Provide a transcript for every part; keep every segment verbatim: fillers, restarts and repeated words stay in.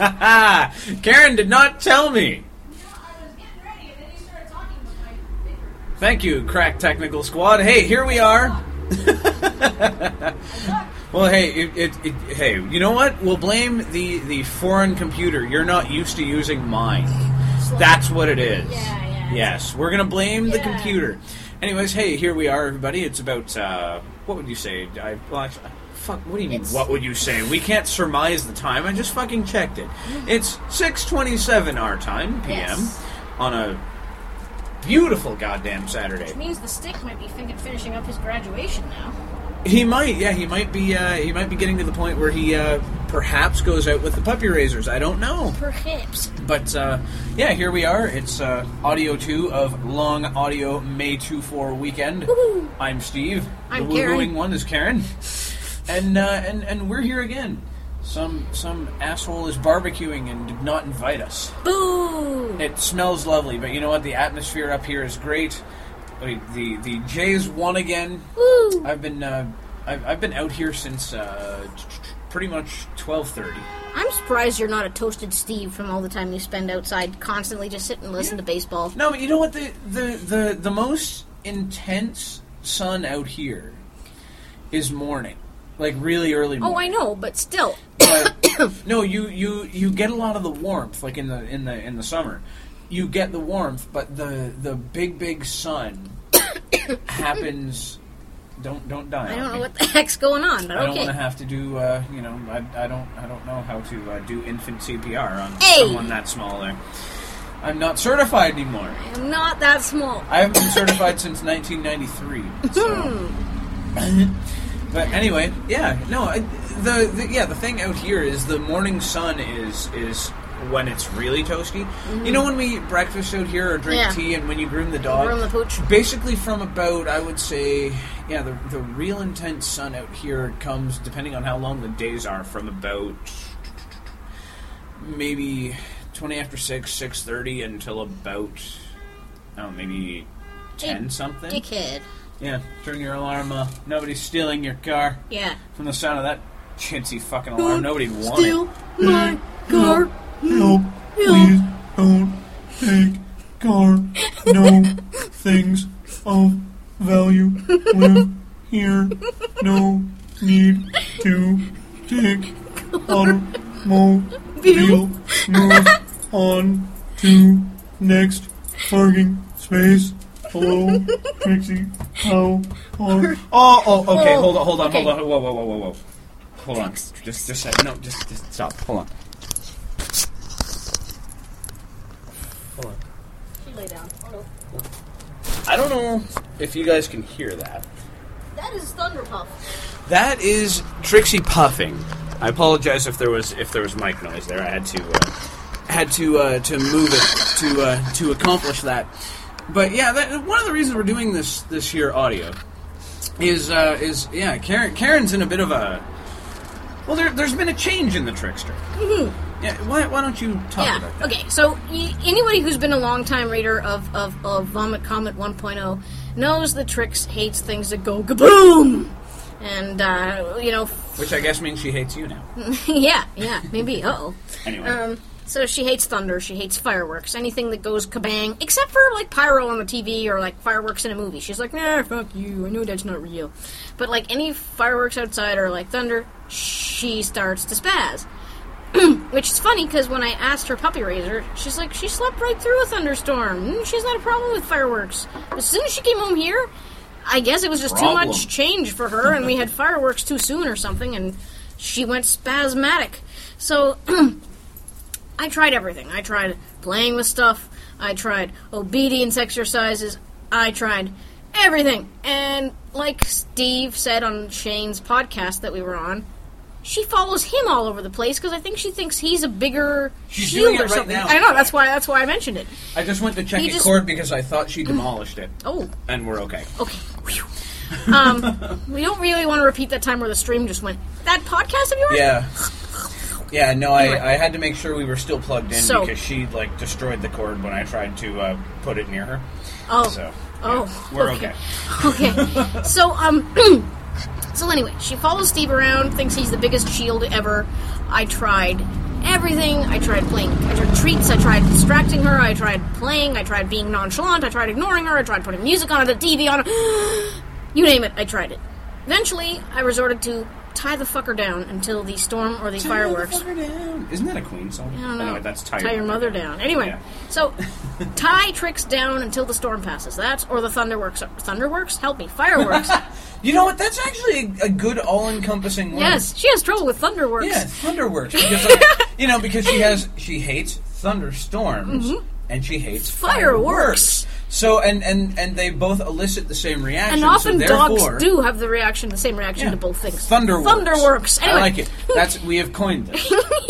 Karen did not tell me. Thank you, Crack Technical Squad. Hey, here we are. Well, hey, it, it, it, hey, you know what? We'll blame the, the foreign computer. You're not used to using mine. That's what it is. Yeah, yeah. Yes, we're gonna blame yeah. the computer. Anyways, hey, here we are, everybody. It's about uh, what would you say? I, well, actually, fuck. What do you mean? It's, what would you say? We can't surmise the time. I just fucking checked it. It's six twenty-seven our time, P M, yes. on a beautiful goddamn Saturday. Which means the stick might be fin- finishing up his graduation now. He might, yeah, he might be. Uh, he might be getting to the point where he uh, perhaps goes out with the puppy raisers. I don't know. Perhaps. But uh, yeah, here we are. It's uh, audio two of Long Audio May two four weekend. Woo-hoo. I'm Steve. I'm the Karen. woohooing one is Karen, and uh, and and we're here again. Some some asshole is barbecuing and did not invite us. Boo! It smells lovely, but you know what? The atmosphere up here is great. Wait, the the Jays won again. Woo! I've been uh, I've, I've been out here since uh, pretty much twelve thirty. I'm surprised you're not a toasted Steve from all the time you spend outside, constantly just sit and listen Yeah. to baseball. No, but you know what? The, the the the most intense sun out here is morning, like really early morning. Oh, I know, but still. But, no, you, you you get a lot of the warmth, like in the in the in the summer. You get the warmth, but the the big big sun happens. Don't don't die. I on don't know me. what the heck's going on, but I don't okay. want to have to do. Uh, you know, I, I don't I don't know how to uh, do infant C P R on Hey! someone that small. There, I'm not certified anymore. I'm not that small. I haven't been certified since nineteen ninety-three. So. But anyway, yeah, no, I, the, the yeah the thing out here is the morning sun is is when it's really toasty. Mm-hmm. You know when we eat breakfast out here or drink Yeah. tea and when you groom the dog? Groom the pooch. Basically from about, I would say, yeah, the the real intense sun out here comes, depending on how long the days are, from about maybe twenty after six, six thirty until about, oh, maybe ten something. Dickhead. Yeah, turn your alarm off. Nobody's stealing your car. Yeah. From the sound of that chintzy fucking alarm, nobody wanted Steal my car. Help, please don't take car. No things of value live here. No need to take automobile. Move on to next parking space. Hello, Trixie. How are... Oh, oh, okay. Hold on, hold on, Okay. hold on. Whoa, whoa, whoa, whoa, whoa. Hold on. Just, just a second. No, just, just stop. Hold on. Hold on. She lay down. Oh, no. I don't know if you guys can hear that. That is Thunderpuff. That is Trixie puffing. I apologize if there was if there was mic noise there. I had to uh, had to uh, to move it to uh, to accomplish that. But yeah, that, one of the reasons we're doing this this here audio is uh, is yeah, Karen Karen's in a bit of a well. There, there's been a change in the Trickster. Mm-hmm. Yeah, why, why don't you talk Yeah, about that? okay, so y- anybody who's been a long-time reader of, of, of Vomit Comet one point oh knows that Trix hates things that go kaboom! And, uh, you know... Which I guess means she hates you now. yeah, yeah, maybe, uh-oh. Anyway. Um, so she hates thunder, she hates fireworks, anything that goes kabang, except for, like, pyro on the T V or, like, fireworks in a movie. She's like, nah, fuck you, I know that's not real. But, like, any fireworks outside or, like, thunder, she starts to spaz. Which is funny, because when I asked her puppy raiser, she's like, she slept right through a thunderstorm. Mm, She's not a problem with fireworks. But as soon as she came home here, I guess it was just Problem. too much change for her, and we had fireworks too soon or something, and she went spasmatic. So, I tried everything. I tried playing with stuff. I tried obedience exercises. I tried everything. And like Steve said on Shane's podcast that we were on, she follows him all over the place because I think she thinks he's a bigger She's shield doing it or right something. now. I know, that's why that's why I mentioned it. I just went to check He a just- cord because I thought she demolished it. Oh, And we're okay. okay. Whew. Um, we don't really want to repeat that time where the stream just went. That podcast of yours? Yeah. Yeah, no, I, Anyway. I had to make sure we were still plugged in So- because she, like, destroyed the cord when I tried to uh, put it near her. Oh. So, Oh. yeah, we're okay. Okay. So, um, so anyway, she follows Steve around, thinks he's the biggest shield ever. I tried everything. I tried playing, I tried treats, I tried distracting her, I tried playing, I tried being nonchalant, I tried ignoring her, I tried putting music on, the T V on. You name it, I tried it. Eventually, I resorted to tie the fucker down until the storm or the tie fireworks. The fucker down. Isn't that a Queen song? I don't know. Anyway, that's tie, tie your mother down. down. Anyway, yeah. So tie Trix down until the storm passes. That's or the Thunderworks. Thunderworks? Help me. Fireworks. You know what? That's actually a, a good all-encompassing word. Yes, she has trouble with Thunderworks. Yeah, Thunderworks. Because, like, you know, because she has she hates thunderstorms mm-hmm. and she hates fireworks. fireworks. So and, and, and they both elicit the same reaction. And often so dogs do have the reaction, the same reaction yeah, to both things. Thunderworks. Thunderworks. Anyway. I like it. That's we have coined this.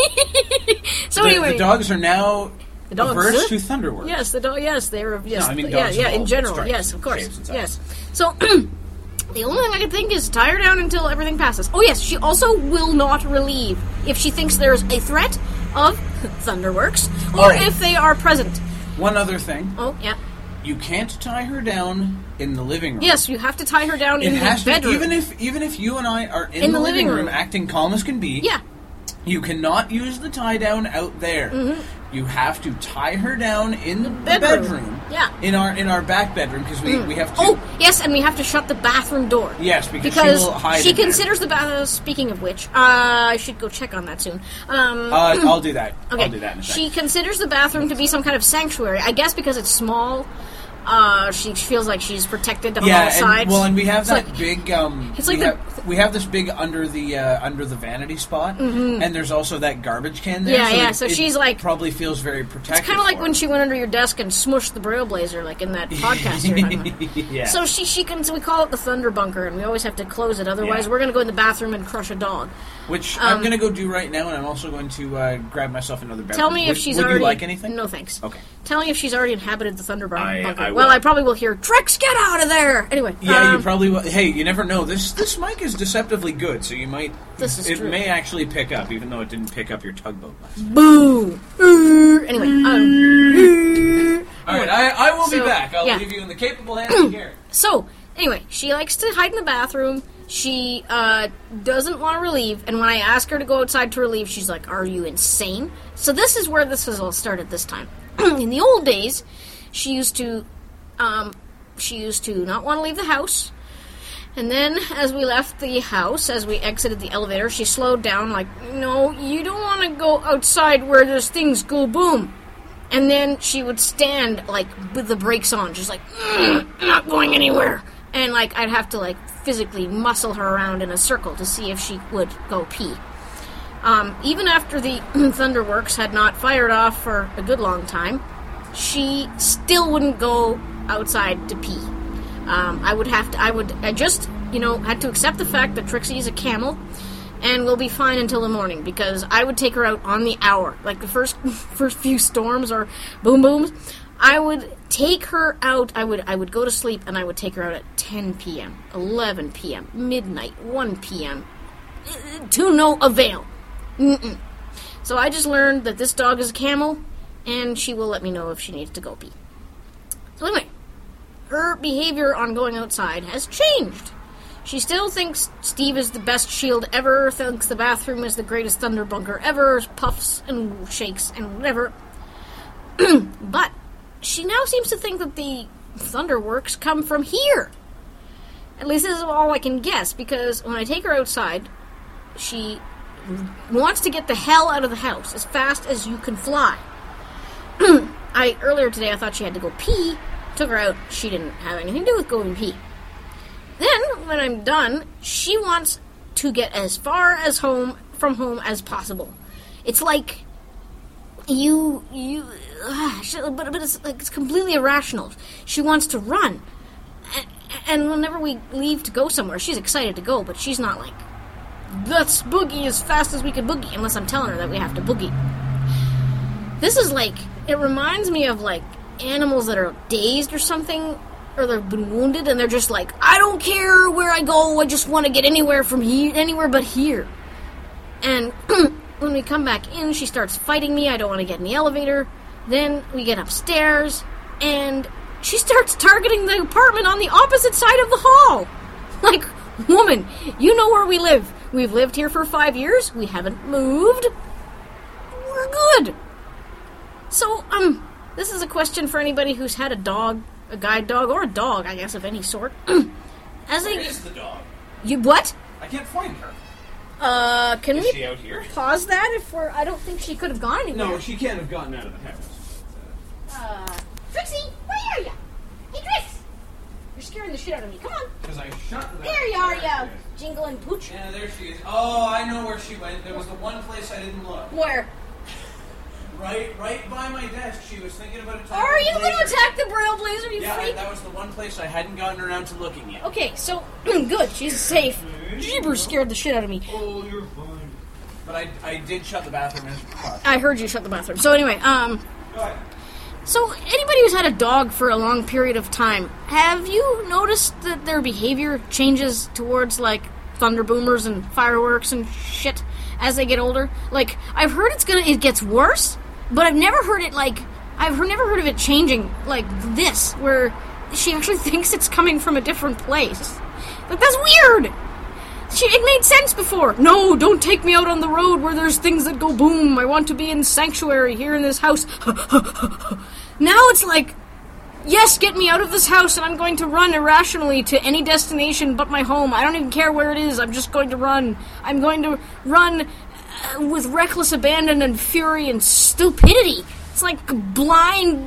So the, anyway, the dogs are now the dogs, averse uh, to Thunderworks. Yes, the dog. Yes, they are. Yes, no, I mean yeah, dogs yeah. of In all general, stripes yes, of and course, shapes and yes. sizes. So. The only thing I can think is tie her down until everything passes. Oh yes, she also will not relieve if she thinks there's a threat of Thunderworks or oh. if they are present. One other thing. Oh, yeah. You can't tie her down in the living room. Yes, you have to tie her down it in has the to, bedroom. Even if even if you and I are in, in the, the living, living room, room acting calm as can be, yeah. you cannot use the tie down out there. Mm-hmm. You have to tie her down in the bedroom. bedroom. Yeah. In our in our back bedroom because we, Mm. we have to. Oh, yes, and we have to shut the bathroom door. Yes, because, because she will hide she in there. considers the bathroom. Speaking of which, uh, I should go check on that soon. Um, Uh, I'll do that. okay. I'll do that in a second. She considers the bathroom to be some kind of sanctuary. I guess because it's small. Uh, she feels like she's protected on yeah, all sides. And, well, and we have It's that like, big. Um, it's we, like have, the, we have this big under the uh, under the vanity spot, mm-hmm. and there's also that garbage can there. Yeah, so yeah. It, so it she's like probably feels very protected. It's kind of like for when her. she went under your desk and smushed the Brailblazer, like in that podcast you're talking about. Yeah. So she she can. So we call it the Thunder Bunker, and we always have to close it. Otherwise, Yeah. we're going to go in the bathroom and crush a dog. Which Um, I'm going to go do right now, and I'm also going to uh, grab myself another beverage. Tell me would, if she's would already. you like anything? No, thanks. Okay. Tell me if she's already inhabited the Thunder Bunker. I- I well, will. I probably will hear Trix, get out of there. Anyway. Yeah, um, you probably will. Hey, you never know. This this mic is deceptively good, so you might. This is it true. may actually pick up, even though it didn't pick up your tugboat last time. Boo. Uh, anyway. Um, All right, I, I will be So, back. I'll yeah. leave you in the capable hands of Gary. So, anyway, she likes to hide in the bathroom. She uh, doesn't want to relieve, and when I ask her to go outside to relieve, she's like, "Are you insane?" So this is where this has all started this time. In the old days, she used to, um, she used to not want to leave the house. And then, as we left the house, as we exited the elevator, she slowed down, like, "No, you don't want to go outside where those things go boom." And then she would stand, like, with the brakes on, just like, mm, "Not going anywhere." And, like, I'd have to, like, physically muscle her around in a circle to see if she would go pee. Um, even after the Thunderworks had not fired off for a good long time, she still wouldn't go outside to pee. Um, I would have to, I would, I just, you know, had to accept the fact that Trixie is a camel and will be fine until the morning, because I would take her out on the hour. Like, the first, first few storms or boom booms, I would take her out, I would I would go to sleep, and I would take her out at ten p.m., eleven p.m., midnight, one p.m., to no avail. Mm-mm. So I just learned that this dog is a camel, and she will let me know if she needs to go pee. So anyway, her behavior on going outside has changed. She still thinks Steve is the best shield ever, thinks the bathroom is the greatest thunder bunker ever, puffs and shakes and whatever. But she now seems to think that the Thunderworks come from here. At least this is all I can guess, because when I take her outside, she wants to get the hell out of the house as fast as you can fly. I earlier today I thought she had to go pee. Took her out. She didn't have anything to do with going pee. Then, when I'm done, she wants to get as far as home from home as possible. It's like you you, uh, she, but but it's like it's completely irrational. She wants to run, and, and whenever we leave to go somewhere, she's excited to go, but she's not like, let's boogie as fast as we can boogie, unless I'm telling her that we have to boogie. This is like, it reminds me of like animals that are dazed or something, or they've been wounded, and they're just like, I don't care where I go, I just want to get anywhere from here, anywhere but here. And when we come back in, she starts fighting me. I don't want to get in the elevator. Then we get upstairs, and she starts targeting the apartment on the opposite side of the hall. Like, woman, you know where we live. We've lived here for five years. We haven't moved. this is a question for anybody who's had a dog, a guide dog, or a dog, I guess, of any sort. As Where a, is the dog? You what? I can't find her. Uh, can Is we she out here? pause that if we're... I don't think she could have gone anywhere. No, she can't have gotten out of the house. Uh, Trixie, where are you? Hey, Trix! You're scaring the shit out of me. Come on. Because I shut the There you are, you jingling pooch. Yeah, there she is. Oh, I know where she went. There was the one place I didn't look. Where? Right, right by my desk. She was thinking about attacking Are you the going to Blazer. attack the Trailblazer, you Yeah, freak? that was the one place I hadn't gotten around to looking yet. Okay, so, good, she's safe. Jeebers scared the shit out of me. Oh, you're fine. But I, I did shut the bathroom as possible. I heard you shut the bathroom. So anyway, um, Go ahead. so anybody who's had a dog for a long period of time, have you noticed that their behavior changes towards, like, thunder boomers and fireworks and shit as they get older? Like, I've heard it's gonna, it gets worse, but I've never heard it, like, I've never heard of it changing like this, where she actually thinks it's coming from a different place. Like, that's weird! She, it made sense before. No, don't take me out on the road where there's things that go boom. I want to be in sanctuary here in this house. Now it's like, yes, get me out of this house and I'm going to run irrationally to any destination but my home. I don't even care where it is. I'm just going to run. I'm going to run uh, with reckless abandon and fury and stupidity. It's like blind,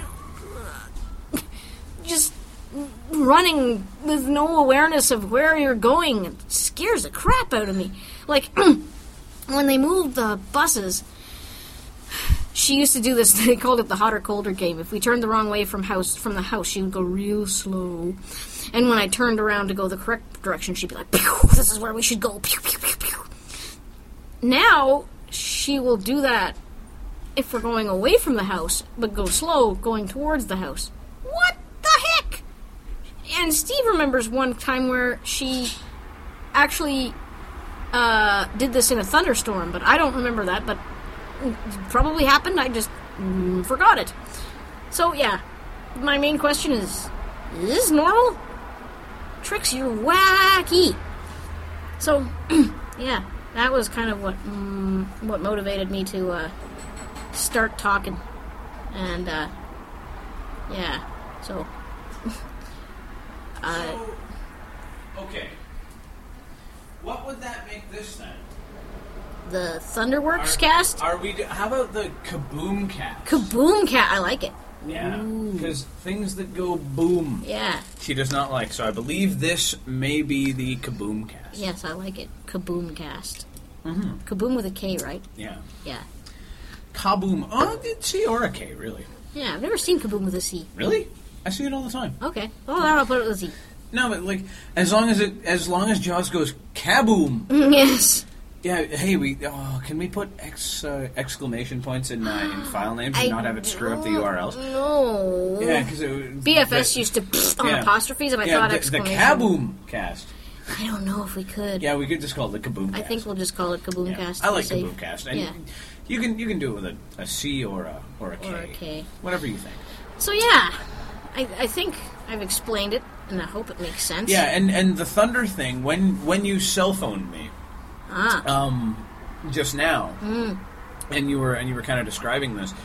just running with no awareness of where you're going. It scares the crap out of me. Like, when they moved the buses, she used to do this. They called it the hot or colder game. If we turned the wrong way from house from the house, she would go real slow. And when I turned around to go the correct direction, she'd be like, pew, this is where we should go. Pew, pew, pew, pew. Now, she will do that if we're going away from the house, but go slow going towards the house. What the heck? And Steve remembers one time where she actually uh, did this in a thunderstorm, but I don't remember that, but it probably happened. I just mm, forgot it. So, yeah, my main question is, is this normal? Trix, you're wacky. So, yeah, that was kind of what mm, what motivated me to uh, start talking. And, uh, yeah, so... uh, so, okay. What would that make this then? The Thunderworks Are- cast? Are we? Do, how about the Kaboom cast? Kaboom Cat, I like it. Yeah, Ooh. because things that go boom, Yeah, she does not like. So I believe this may be the Kaboom cast. yes, I like it. Kaboom Cast. Mm-hmm. Kaboom with a K, right? Yeah. Yeah. Kaboom. Oh, it's C or a K, really? Yeah, I've never seen Kaboom with a C. Really? I see it all the time. Okay. Well, I'll put it with a Z. No, but like, as long as it, as long as Jaws goes kaboom. Mm, yes. Yeah. Hey, we. Oh, can we put ex, uh, exclamation points in uh, in file names and I not have it screw up the U R Ls? No. Yeah, because it would- B F S the- used to pfft on yeah. apostrophes, and I yeah, thought the, the exclamation. kaboom cast. I don't know if we could. Yeah, we could just call it the Kaboom I cast. think we'll just call it Kaboom Yeah. Cast. I to be like safe. Kaboom cast, and Yeah. you can you can do it with a, a C or a or a K, Or a K. whatever you think. So yeah, I, I think I've explained it, and I hope it makes sense. Yeah, and, and the thunder thing when when you cell phoned me, Ah. um, just now, Mm. and you were and you were kind of describing this.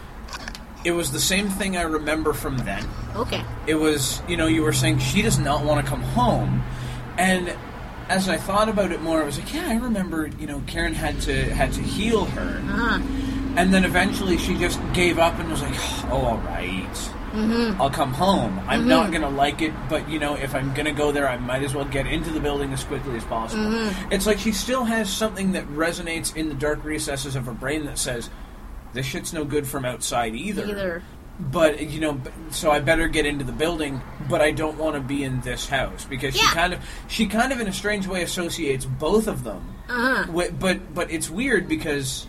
It was the same thing I remember from then. Okay. It was, you know, you were saying she does not want to come home, and as I thought about it more, I was like, yeah, I remember, you know, Karen had to had to heal her, Ah. and then eventually she just gave up and was like, oh, all right, Mm-hmm. I'll come home. I'm not gonna like it, but you know, if I'm gonna go there, I might as well get into the building as quickly as possible. Mm-hmm. It's like she still has something that resonates in the dark recesses of her brain that says, this shit's no good from outside either. Either. But, you know, b- so I better get into the building, but I don't want to be in this house. Because she Yeah. kind of, she kind of in a strange way associates both of them. Uh-huh. Wi- But, but it's weird because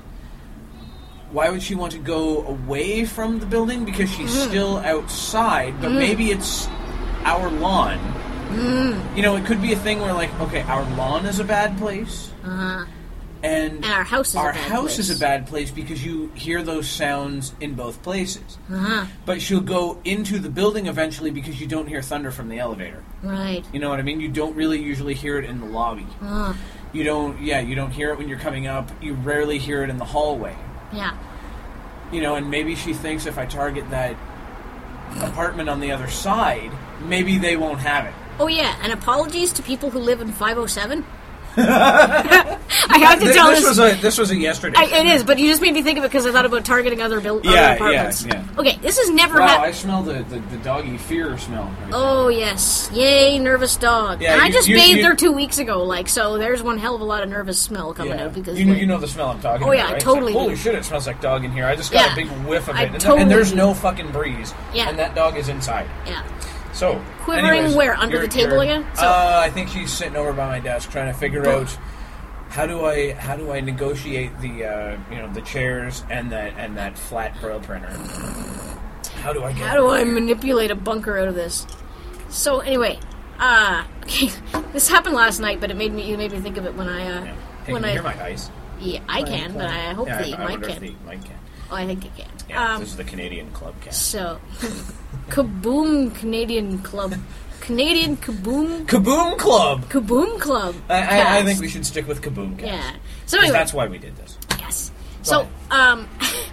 why would she want to go away from the building? Because she's Mm-hmm. still outside, but maybe it's our lawn. Mm. You know, it could be a thing where, like, okay, our lawn is a bad place, Uh-huh. and, And our house is our a bad house place. is a bad place because you hear those sounds in both places. Uh-huh. But she'll go into the building eventually because you don't hear thunder from the elevator. Right. You know what I mean? You don't really usually hear it in the lobby. Uh, You don't, yeah, you don't hear it when you're coming up. You rarely hear it in the hallway. yeah. you know, and maybe she thinks if I target that apartment on the other side, maybe they won't have it. Oh yeah, and apologies to people who live in five oh seven. I have to this, tell this this. was a this was a yesterday. I, it is, but you just made me think of it because I thought about targeting other, build, yeah, other apartments. Yeah, yeah. Okay, this has never Wow, happened. I smell the, the, the doggy fear smell. Right Oh yes, yay, nervous dog. Yeah, and I you- just you- bathed you- there two weeks ago, like so. There's one hell of a lot of nervous smell coming Yeah. out because you know, like, you know the smell I'm talking Oh, about, yeah, I right? It's totally like, holy do. shit, it smells like dog in here. I just got Yeah. a big whiff of I it. And, totally and there's do. no fucking breeze. Yeah. And that dog is inside. yeah. So, Quivering anyways, where? Under you're- the table you're- again? So- uh, I think she's sitting over by my desk trying to figure Boom. out how do I how do I negotiate the uh, you know the chairs and that and that flat braille printer. How do I get? How do I manipulate a bunker out of this? So anyway, uh, okay, this happened last night, but it made me you made me think of it when I uh, Yeah. Hey, when can I you hear my ice? yeah I can, but I hope yeah, the I, I mic wonder if can. the mic can. Oh, I think it can. Yeah, um, this is the Canadian Club cast. so, Kaboom Canadian Club, Canadian Kaboom Kaboom Club. Kaboom Club. I, I, I cast. think we should stick with Kaboom cast. Yeah. So 'Cause anyway, that's why we did this. yes. Go So ahead. um,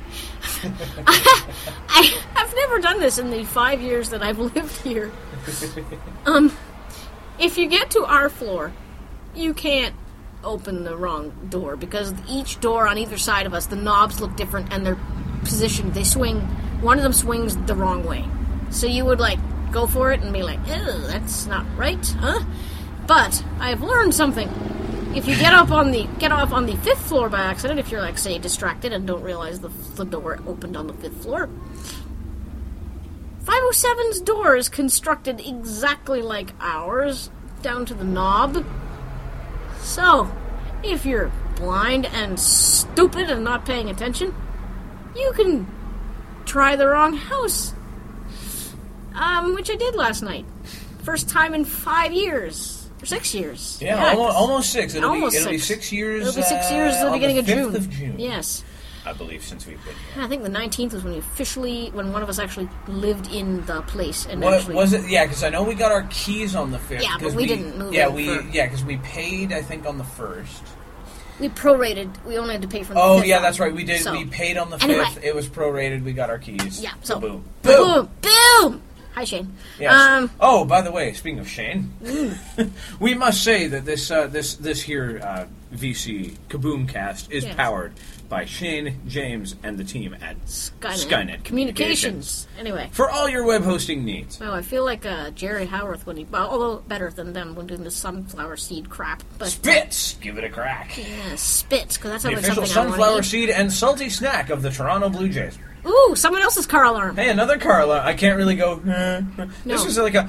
I I've never done this in the five years that I've lived here. Um, if you get to our floor, you can't open the wrong door because each door on either side of us, the knobs look different and they're positioned. They swing. One of them swings the wrong way, so you would like go for it and be like, "Ew, that's not right, huh?" But I've learned something. If you get up on the get off on the fifth floor by accident, if you're like say distracted and don't realize the, the door opened on the fifth floor, five oh seven's door is constructed exactly like ours, down to the knob. So, if you're blind and stupid and not paying attention, you can try the wrong house. Um, which I did last night. First time in five years. Or six years. Yeah, almost, 'cause- almost six. It'll, almost be, it'll be six. six years. It'll be six years at uh, the on beginning the of fifth June. of June. Yes. I believe since we've been here. I think the nineteenth was when we officially, when one of us actually lived in the place and What actually. was it? Yeah, because I know we got our keys on the fifth. Yeah, but 'cause we didn't move Yeah, in we for- yeah because we paid I think on the first. We prorated. We only had to pay for the Oh fifth yeah, one. that's right. We did. So, we paid on the anyway. fifth. It was prorated. We got our keys. Yeah, so. boom, Boom! Boom! Hi, Shane. Yes. Um, oh, by the way, speaking of Shane, we must say that this uh, this this here uh, V C Kaboom Cast is Yes. powered by Shane, James, and the team at Skynet. Skynet Communications. Anyway. for all your web hosting needs. Well, I feel like uh, Jerry Howarth when he, well, although better than them when doing the sunflower seed crap. But Spits, give it a crack. yeah, spits, because that The sounds like official something I sunflower want to seed and salty snack of the Toronto Blue Jays. eat. Ooh, someone else's car alarm. Hey, another car alarm. I can't really go. This No. is like a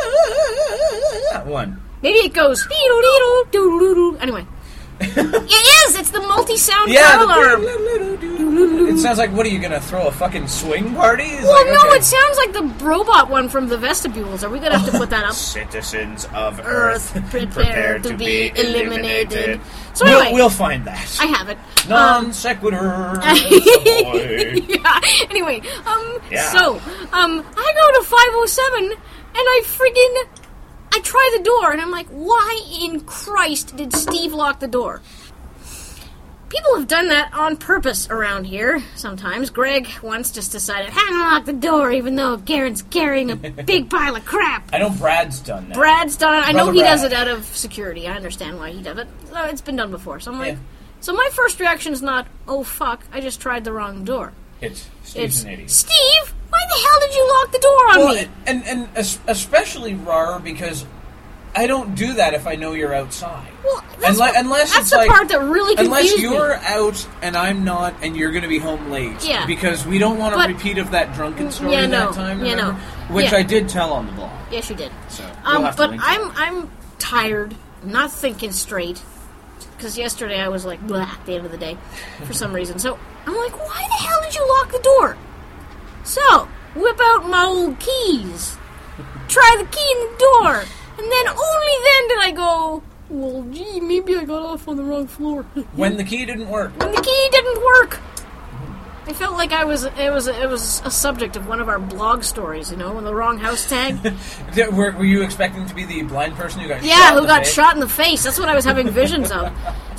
one. Maybe it goes beedle deedle doodle doodle. Anyway, it is. It's the multi-sound Yeah, car alarm. the, it sounds like, what are you gonna throw a fucking swing party? It's Well, like, no, okay. it sounds like the robot one from the vestibules. Are we gonna have to put that up? Citizens of Earth, Earth, prepare to be eliminated. So we'll, anyway. we'll find that. I have it. Non Um, sequitur. Savoy. yeah. Anyway, um, Yeah. so, um, I go to five oh seven and I friggin' I try the door and I'm like, why in Christ did Steve lock the door? People have done that on purpose around here sometimes. Greg once just decided, I'm gonna lock the door even though Garen's carrying a big pile of crap. I know Brad's done that. Brad's done it. I know Brother he Brad. does it out of security. I understand why he does it. So it's been done before. So I'm like, Yeah. so my first reaction is not, oh fuck, I just tried the wrong door. It's Steve's It's an idiot. Steve, why the hell did you lock the door on Well, me? and, and es- especially Rar, because I don't do that if I know you're outside. Well, that's, Unle- what- unless that's it's the like, part that really confused unless you're me. out and I'm not, and you're going to be home late. Yeah. Because we don't want a But- repeat of that drunken story Yeah, no. that time. Yeah, no. remember? Which Yeah. I did tell on the blog. Yes, you did. So we'll Um, have to but link to I'm I'm tired, not thinking straight. Because yesterday I was like, blah, at the end of the day, for some reason. So I'm like, why the hell did you lock the door? So, whip out my old keys. Try the key in the door. And then only then did I go, well, gee, maybe I got off on the wrong floor. when the key didn't work. When the key didn't work. I felt like I was it was it was a subject of one of our blog stories, you know, when the wrong house tag. Did- Were, were you expecting to be the blind person who got Yeah, shot in who the got face? shot in the face. That's what I was having visions of.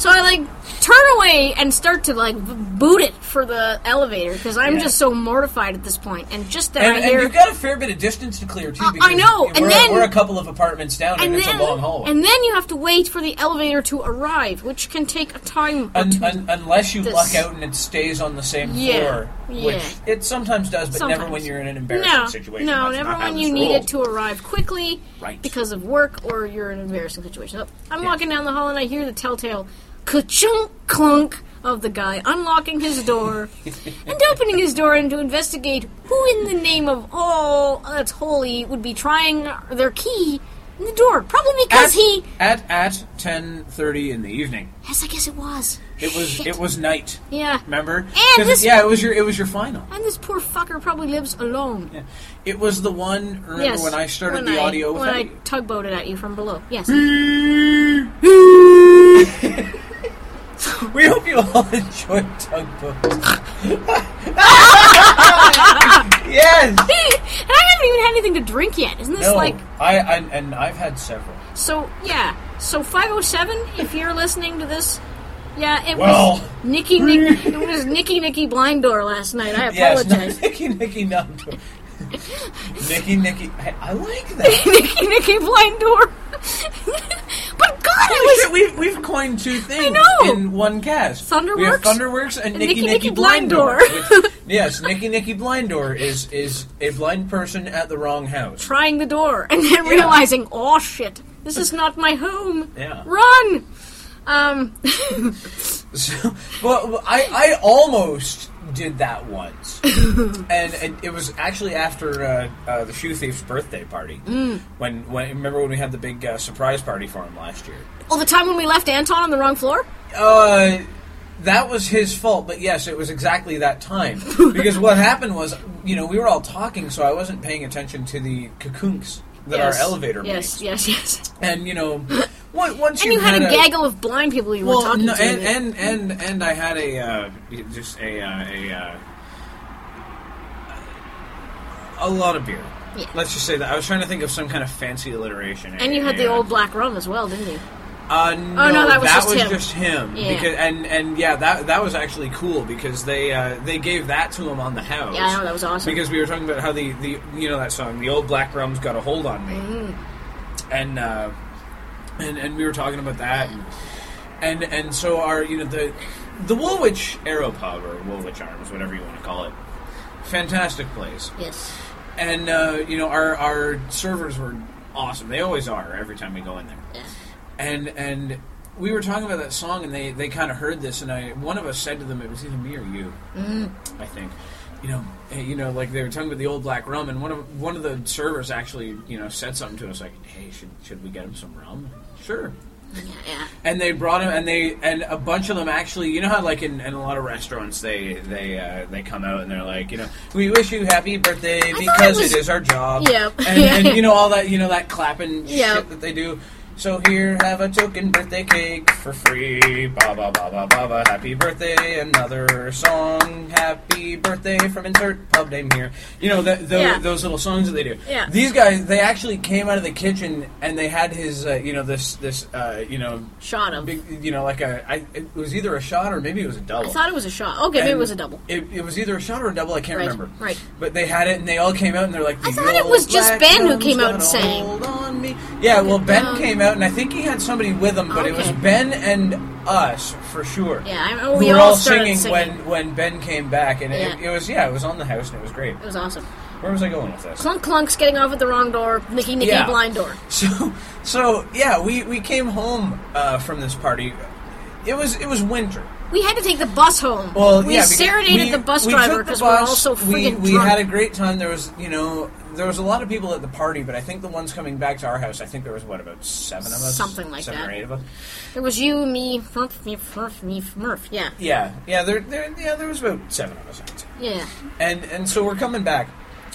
So I like turn away and start to like boot it for the elevator because I'm Yeah. just so mortified at this point. And just that And, I and hear, you've got a fair bit of distance to clear too. I- I Because know, We're, and then- we're a couple of apartments down, and, and it's then a long hallway. and then you have to wait for the elevator to arrive, which can take a time. Or Un, two. un, unless you This- luck out and it stays on the same Yeah, floor, yeah. which it sometimes does, but never Sometimes. when you're in an embarrassing no, situation. no, That's never not how when this you need rolls. it to arrive quickly Right. because of work or you're in an embarrassing situation. So I'm Yeah. walking down the hall and I hear the telltale ka-chunk clunk of the guy unlocking his door and opening his door and to investigate who in the name of all that's holy would be trying their key in the door. Probably because At, he... at at ten thirty in the evening. Yes, I guess it was. It was Shit. it was night. Yeah. Remember? And 'Cause this- yeah, it was your it was your final. And this poor fucker probably lives alone. Yeah. It was the one. Remember Yes. when I started when the I, audio with when I that? tugboated at you from below. Yes. We hope you all enjoyed Tugboat. Yes. And I haven't even had anything to drink yet. Isn't this No, like I, I and I've had several. so? Yeah. So five oh seven. If you're listening to this, yeah, it Well. was Nicky Nicky. It was Nicky Nicky Blind Door last night. I Yes, apologize. Nicky Nicky Number. Nicky Nicky. I, I like that. Nicky Nicky Blind Door. But God, Holy it was shit, we've, we've coined two things know. in one cast. Thunderworks We have Thunderworks and, and Nicky Nicky Nicky, Nicky Blind Blind Door. Door. Which- yes, Nicky Nicky Blind Door is, is a blind person at the wrong house. trying the door and then realizing, oh shit, this is not my home. Yeah. Run. Um. So, well, I, I almost did that once. and, and it was actually after uh, uh, the Shoe Thief's birthday party. Mm. When, when Remember when we had the big uh, surprise party for him last year? Oh, the time when we left Anton on the wrong floor? Uh, that was his fault, but yes, it was exactly that time. Because what happened was, you know, we were all talking, so I wasn't paying attention to the cocoons that Yes. our elevator Yes, makes. yes, yes. And, you know, on- once And you you had a a gaggle of blind people you were well, talking no, to. and, and and and I had a uh, just a uh, a uh, a lot of beer. Yeah. Let's just say that I was trying to think of some kind of fancy alliteration. And you had the Yeah. old black rum as well, didn't you? Uh, no, Oh, no, that was just him. just him. Yeah. Because, and and yeah, that that was actually cool because they uh, they gave that to him on the house. Yeah, I know, that was awesome. Because we were talking about how the, the you know that song, the old black rum's got a hold on me, Mm. and uh, and and we were talking about that, and, and and so our you know the the Woolwich Aeropub or Woolwich Arms, whatever you want to call it, fantastic place. Yes. And uh, you know our our servers were awesome. They always are every time we go in there. Yeah. And and we were talking about that song, and they, they kind of heard this, and I one of us said to them, it was either me or you, Mm. I think, you know, hey, you know, like they were talking about the old black rum, and one of one of the servers actually, you know, said something to us like, hey, should should we get him some rum? Sure. Yeah, yeah. And they brought him, and they and a bunch of them actually, you know how like in, in a lot of restaurants they they uh, they come out and they're like, you know, we wish you happy birthday thought because it was- it is our job. Yep. And, and you know all that you know that clapping Yep. shit that they do. So here, have a token birthday cake for free. Ba ba ba ba ba ba. Happy birthday, another song. Happy birthday from insert pub name here. You know the, the, Yeah. those little songs that they do. Yeah. These guys, they actually came out of the kitchen and they had his, uh, you know, this this, uh, you know, Shot of. big, you know, like a. I, it was either a shot or maybe it was a double. I thought it was a shot. Okay, maybe it And was a double. It, it was either a shot or a double. I can't Right, remember. right. But they had it, and they all came out, and they're like, I "The thought it old was just black Ben who rum's came out got and a sang. hold on me." Yeah, well, Ben Um, came out, and I think he had somebody with him, but it was Okay. Ben and us for sure. Yeah, I remember who we were all all started singing, singing. when when Ben came back, and it, Yeah. it was yeah, it was on the house, and it was great. It was awesome. Where was I going with this? Clunk clunks getting off at the wrong door. Nicky Nicky Yeah. blind door. So, so yeah, we, we came home uh, from this party. It was it was winter. We had to take the bus home. Well, we yeah, because serenaded we- the bus we driver took the because we were all bus, so we, freaking we drunk. had a great time. There was, you know, there was a lot of people at the party, but I think the ones coming back to our house, I think there was what about seven of us, Something like seven that. or eight of us. There was you, me, Murph, me, Murph, me, Murph. Yeah, Yeah, yeah, there, there, yeah, there was about seven of us. I'd say. yeah. And and so we're coming back.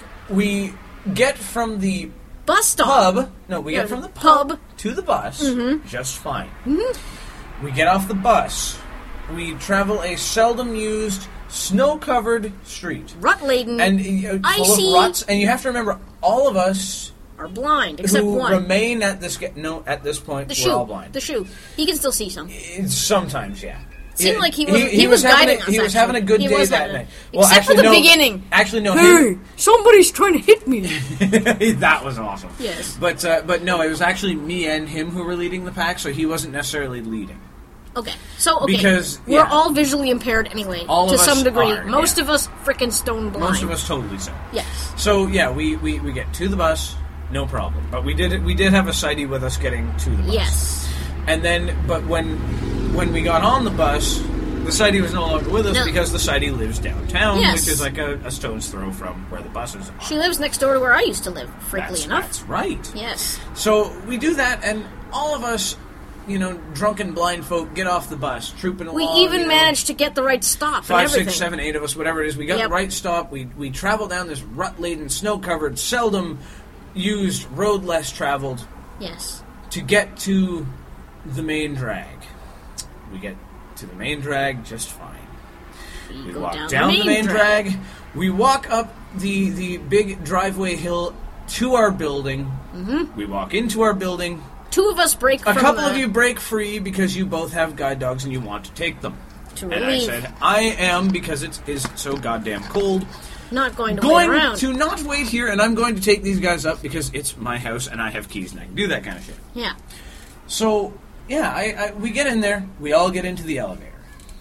We get from the Bus stop. pub. No, we Yeah, get from the the pub, pub. to the bus Mhm. just fine. Mm-hmm. We get off the bus. We travel a seldom used, snow-covered street. Rut laden. And uh, full Icy. of ruts. And you have to remember, all of us are blind, except who one. remain at this ge- no at this point the we're shoe. all blind. The shoe. He can still see some. It's sometimes, yeah. Seemed Yeah, like he was- he was was having guiding a, us, He was actually. having a good He day was that having a- night. Well, except for actually, the no, beginning. Actually, no. Him, somebody's trying to hit me. that was awesome. Yes. But uh, but no, it was actually me and him who were leading the pack, so he wasn't necessarily leading. Okay, so okay, Because, we're yeah. all visually impaired anyway, All to of us some degree. are, Most yeah. of us freaking stone blind. Most of us totally so. Yes. So yeah, we, we, we get to the bus, no problem. But we did we did have a sighty with us getting to the bus. Yes. And then, but when when we got on the bus, the sighty was no longer with us No. because the sighty lives downtown, Yes. which is like a, a stone's throw from where the buses are. She lives next door to where I used to live, freakily that's, enough. That's right. Yes. So we do that, and all of us, you know, drunken blind folk get off the bus, trooping We along. even you know, managed to get the right stop and Five, everything. six, seven, eight of us, whatever it is. We got Yep. the right stop. We we travel down this rut-laden, snow-covered, seldom used road less traveled Yes. to get to the main drag. We get to the main drag just fine. We, We go walk down, down, the main, drag. drag. We walk up the the big driveway hill to our building. Mm-hmm. We walk into our building. Two of us break A from couple the, of you break free because you both have guide dogs and you want to take them. to And I relieve. said, I am, because it is so goddamn cold, Not going to going wait around. to not wait here, and I'm going to take these guys up because it's my house and I have keys and I can do that kind of shit. Yeah. So, yeah, I, I we get in there. We all get into the elevator.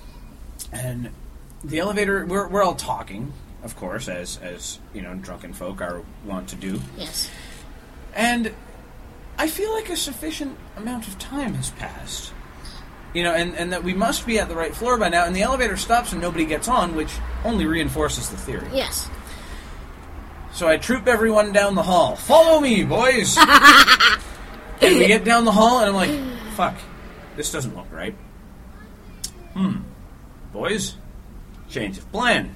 And the elevator, we're, we're all talking, of course, as, as, you know, drunken folk are wont to do. Yes. And I feel like a sufficient amount of time has passed. You know, and, and that we must be at the right floor by now, and the elevator stops and nobody gets on, which only reinforces the theory. Yes. So I troop everyone down the hall. Follow me, boys! And we get down the hall, and I'm like, fuck, this doesn't look right. Hmm. Boys, change of plan.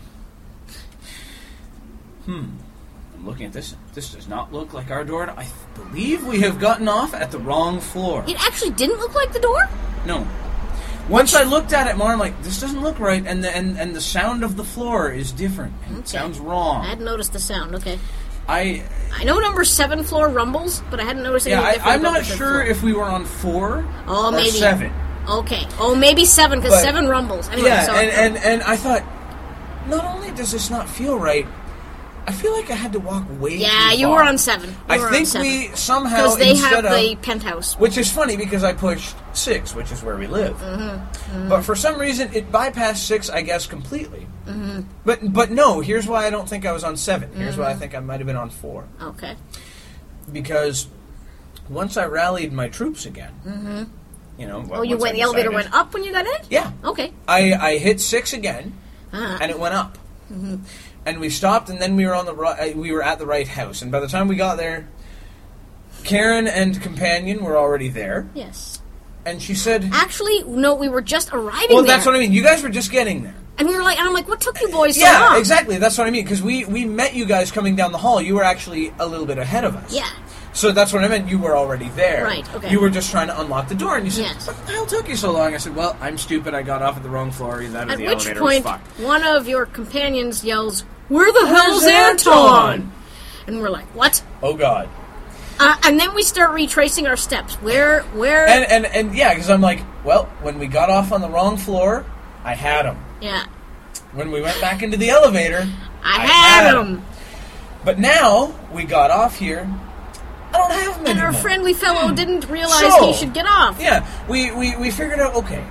Hmm. I'm looking at this. This does not look like our door. I believe we have gotten off at the wrong floor. It actually didn't look like the door? No. Once I looked at it more, I'm like, this doesn't look right, and the and, and the sound of the floor is different. And Okay. It sounds wrong. I hadn't noticed the sound. Okay. I I know number seven floor rumbles, but I hadn't noticed yeah, anything I, different I'm about not the fifth sure floor. if we were on four Oh, or maybe. seven. Okay. Oh, maybe seven, because But- seven rumbles. Anyway, Yeah, so and, and and I thought, not only does this not feel right, I feel like I had to walk way yeah, too you far. were on seven. You I were on think seven. we somehow Because they instead have of the penthouse. which is funny because I pushed six, which is where we live. Mm-hmm. But for some reason, it bypassed six, I guess, completely. Mm-hmm. But but no, here's why I don't think I was on seven. Here's Mm-hmm. why I think I might have been on four. Okay. Because once I rallied my troops again, mm-hmm. you know, Oh, you once I went. The elevator decided- went up when you got in. Yeah, Okay. I I hit six again, Uh, and it went up. Mm-hmm. And we stopped, and then we were on the ri- we were at the right house. And by the time we got there, Karen and companion were already there, yes. and she said, Actually, no. We were just arriving "Well, there, that's what I mean. You guys were just getting there." and we were like, and I'm like, what took you boys so Yeah, long? exactly. That's what I mean. Because we we met you guys coming down the hall. You were actually a little bit ahead of us. Yeah. So that's what I meant. You were already there. Right, okay. You were just trying to unlock the door, and you said, Yes. "What the hell took you so long?" I said, "Well, I'm stupid. I got off at the wrong floor. Either that or At the which elevator point, was fucked." one of your companions yells, "Where the hell's Where's Anton?" And we're like, "What?" Oh God. Uh, and then we start retracing our steps. Where, where? And and and yeah, because I'm like, well, when we got off on the wrong floor, I had him. yeah, When we went back into the elevator, I, I had had him. but now we got off here. I don't have him And our anymore. friendly fellow didn't realize So- he should get off. Yeah, we, we, we figured out, okay,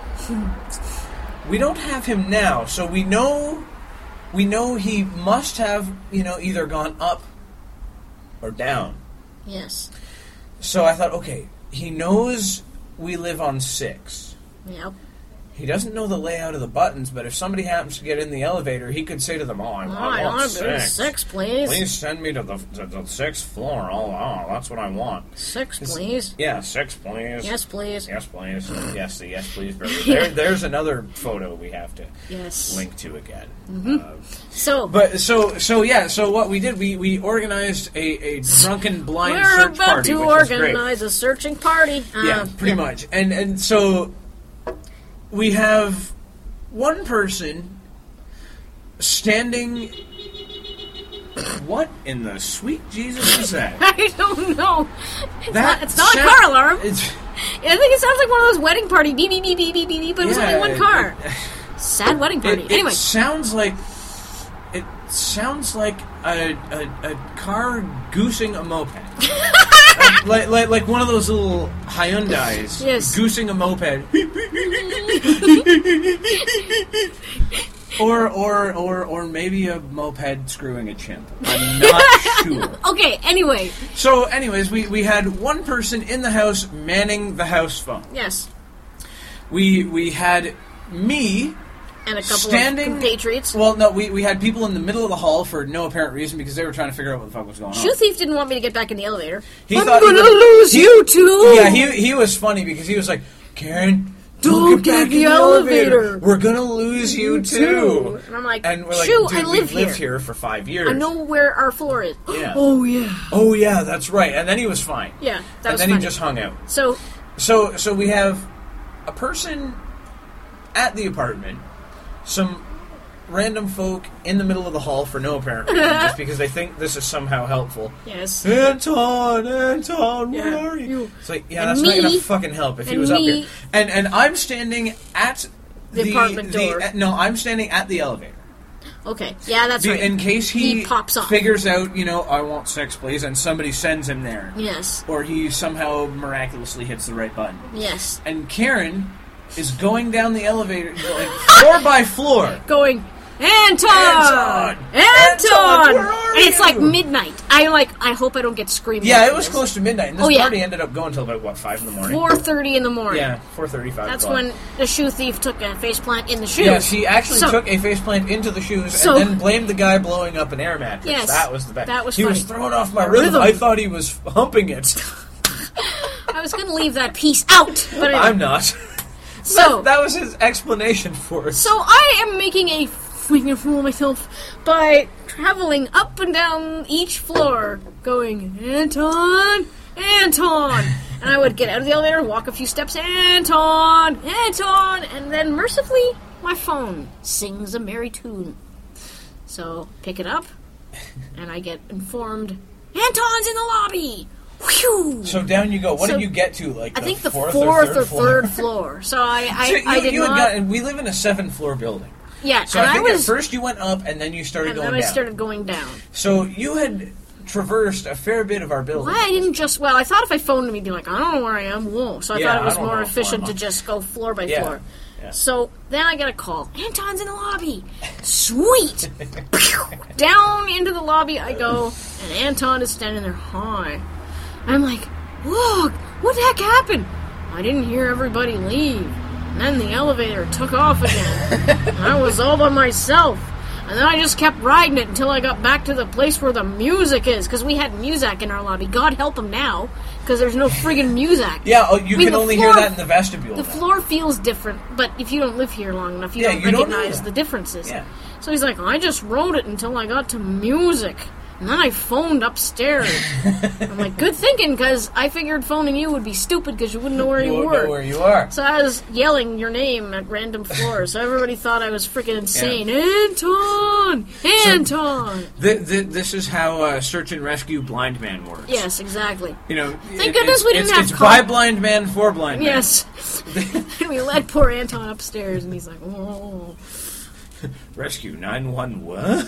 we don't have him now, so we know we know he must have, you know, either gone up or down. Yes. So I thought, okay, he knows we live on six. Yep. He doesn't know the layout of the buttons, but if somebody happens to get in the elevator, he could say to them, "Oh, I, Oh, I I want want to be six. six, please. Please send me to the, to the sixth floor. Oh, oh, that's what I want." Six, please. Yeah, six, please. Yes, please. Yes, please. Yes, the yes, please. Burger. There, there's another photo we have to Yes. link to again. Mm-hmm. Uh, So, but so so yeah. So what we did, we we organized a, a drunken blind we're search about party, to which was great. organize a searching party. Uh, Yeah, pretty much. And and so we have one person standing What in the sweet Jesus is that? I don't know. It's That not, it's not sound- a car alarm. It's, I think it sounds like one of those wedding party beep beep beep beep beep beep, beep, but it was yeah, only one it- car. It, Sad wedding party. it, anyway, it sounds like it sounds like a, a, a car goosing a moped. like, like, like like one of those little Hyundais Yes. goosing a moped. Or, or, or, or maybe a moped screwing a chimp. I'm not sure. okay. Anyway, So, anyways, we, we had one person in the house manning the house phone. yes, We we had me and a couple standing. of compatriots. Well, no, we, we had people in the middle of the hall for no apparent reason because they were trying to figure out what the fuck was going on. Shoe Thief didn't want me to get back in the elevator. He I'm thought he gonna would- lose you too. Yeah, he he was funny because he was like, Karen, Don't get get back in the in the elevator. elevator. We're gonna lose you too. And I'm like, And we're like, Shoo, dude, I live we've here. lived here for five years. I know where our floor is. Yeah. Oh yeah. Oh yeah, that's right. And then he was fine. Yeah, that and was then funny. he just hung out. So So so we have a person at the apartment, some random folk in the middle of the hall for no apparent reason, just because they think this is somehow helpful. yes, Anton, Anton, where Yeah, are you? you- It's like, yeah, and that's me, not gonna fucking help if he and was up me. here. And and I'm standing at The the, apartment the- door. uh, no, I'm standing at the elevator. okay, yeah, that's Be- right. In case he, He pops off. figures out, you know, I want sex, please, and somebody sends him there, Yes, or he somehow miraculously hits the right button. yes. And Karen is going down the elevator, like, floor by floor. Going, Anton, Anton! Anton, Anton, where are and it's you? like midnight. I like. I hope I don't get screamed. Yeah, at it for was this. close to midnight, and this Oh, yeah. party ended up going till about, what, five in the morning? Four thirty in the morning. Yeah, four thirty-five. That's when the shoe thief took a faceplant in the shoes. Yeah, she actually So- took a faceplant into the shoes So- and then blamed the guy blowing up an air mattress. Yes, that was the best. that was he was funny. throwing off my My rhythm. rhythm. I thought he was humping it. I was going to leave that piece out, but anyway. I'm not. So, that, that was his explanation for it. so I am making a freaking fool of myself by traveling up and down each floor, going, Anton, Anton. And I would get out of the elevator, walk a few steps, Anton, Anton, and then mercifully, my phone sings a merry tune. So, pick it up, and I get informed, Anton's in the lobby! Whew! So down you go. What So, did you get to? Like I think the fourth, fourth or or third floor? third floor. So I, I, So you, I did you had not. gotten, we live in a seven-floor building. yeah, So and I think was. at first you went up and then you started and going then I down. started going down. So you had traversed a fair bit of our building. Why I didn't just? Well, I thought if I phoned him, he'd be like, "I don't know where I am." Whoa! So I Yeah, thought it I was don't more know efficient where to I'm just go floor by Yeah, floor. yeah. So then I get a call. Anton's in the lobby. Sweet. Down into the lobby I go, and Anton is standing there. Hi. I'm like, look, what the heck happened? I didn't hear everybody leave. And then the elevator took off again. And I was all by myself. And then I just kept riding it until I got back to the place where the music is. Because we had music in our lobby. God help them now. Because there's no friggin' music. Yeah, oh, you I mean, can the only floor- hear that in the vestibule. The now. floor feels different, but if you don't live here long enough, you Yeah, don't you don't know recognize that. the differences. Yeah. So he's like, I just wrote it until I got to music. And then I phoned upstairs. I'm like, good thinking, because I figured phoning you would be stupid because you wouldn't know where you, You won't were. know where you are. So I was yelling your name at random floors. So everybody thought I was freaking insane. Anton! Anton! Th- th- this is how uh, search and rescue blind man works. Yes, exactly. You know, Thank it- goodness it's, we didn't it's, have it's call- by blind man for blind man. Yes. And we led poor Anton upstairs, and he's like, oh. Rescue nine one what?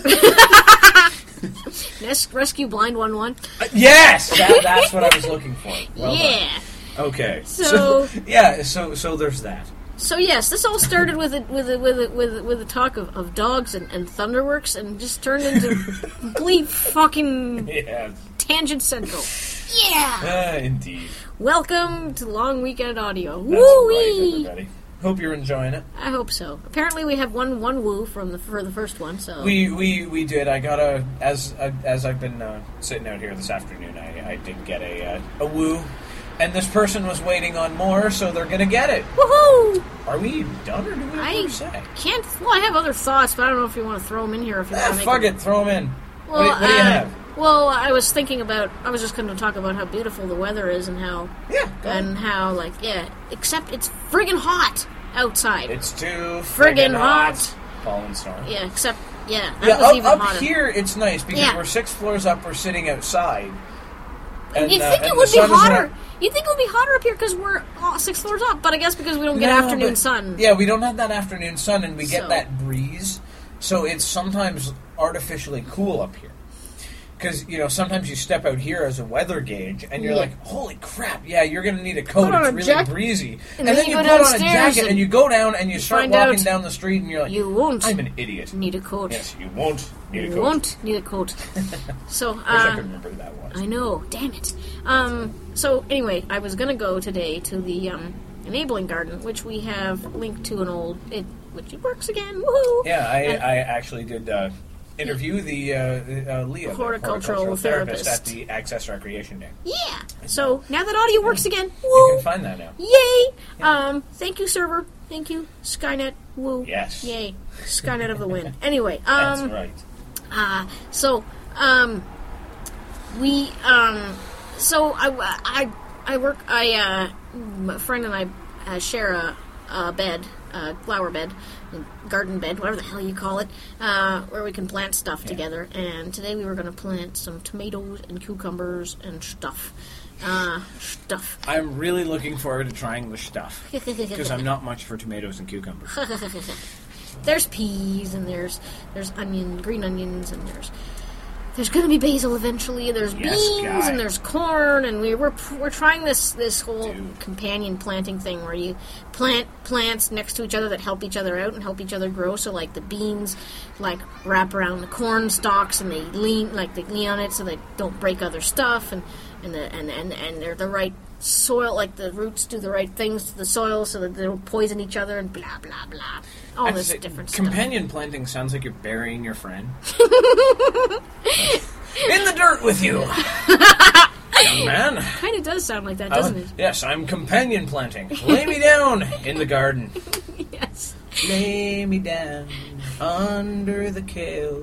Res- Rescue Blind one one. Uh, yes, that, that's what I was looking for. Well Yeah. done. Okay. So- yeah, so so there's that. So yes, this all started with a, with a, with a, with a, with a talk of, of dogs and, and Thunderworks, and just turned into complete fucking Yeah. tangent central. Yeah. Uh, indeed. Welcome to Long Weekend Audio. That's Woo right, wee. everybody. Hope you're enjoying it. I hope so. Apparently, we have one one woo from the for the first one. So We we, we did. I got a as uh, as I've been uh, sitting out here this afternoon. I, I did get a uh, a woo, and this person was waiting on more, so they're gonna get it. woohoo! Are we done or do we have I more to say? can't. Well, I have other thoughts, but I don't know if you want to throw them in here. If you Ah, want to fuck make it, throw them in. Well, what, do, what do you uh, have? Well, I was thinking about. I was just going to talk about how beautiful the weather is and how Yeah, go and on. how like yeah. Except it's friggin' hot outside. It's too friggin' friggin' hot. hot. Paul and Star. Yeah, except yeah, that Yeah, was up, even up hotter. here it's nice because Yeah. we're six floors up. We're sitting outside. And, You'd uh, think and it the would be sun is hotter. not- You'd think it would be hotter up here because we're oh, six floors up. But I guess because we don't get No, afternoon but- sun. Yeah, we don't have that afternoon sun, and we get So- that breeze. So it's sometimes artificially cool up here. Because, you know, sometimes you step out here as a weather gauge, and you're Yeah. like, holy crap, yeah, you're going to need a coat. Put on It's a really jack- breezy. and And, then then you you go put on a downstairs jacket, and and you go down, and you start find walking out down the street, and you're like, You won't I'm an idiot. need a coat. Yes, you won't need a You coat. won't need a coat. So, Wish I uh, could remember who that was. I know. Damn it. Um, so anyway, I was gonna go today to the um, enabling garden, which we have linked to an old, it, which it works again. Woohoo! Yeah, I, And- I actually did uh, interview the uh, uh, Leah, the Horticultural therapist, therapist. at the Access Recreation Day. Yeah. So now that audio works again, You woo! can find that now. Yay! Um, thank you, server. Thank you, Skynet. Woo! Yes. Yay! Skynet of the win. Anyway, That's um, right. Uh, so, um, we, um, so I, I, I work, I, uh, my friend and I uh, share a, a bed, a flower bed, a garden bed, whatever the hell you call it, uh, where we can plant stuff Yeah. together. And today we were going to plant some tomatoes and cucumbers and stuff. Uh, stuff. I'm really looking forward to trying the stuff because I'm not much for tomatoes and cucumbers. There's peas and there's there's onion, green onions, and there's there's going to be basil eventually. There's Yes, beans guy. and there's corn, and we we're we're trying this this whole Dude. companion planting thing where you plant plants next to each other that help each other out and help each other grow. So like the beans, like wrap around the corn stalks and they lean like they lean on it so they don't break other stuff, and and the, and and and they're the right soil, like the roots do the right things to the soil so that they don't poison each other and blah blah blah. All I'd this say different stuff. companion planting sounds like you're burying your friend. In the dirt with you, young man. Kind of does sound like that, Uh, doesn't it? yes, I'm companion planting. Lay me down in the garden. Yes. Lay me down under the kale.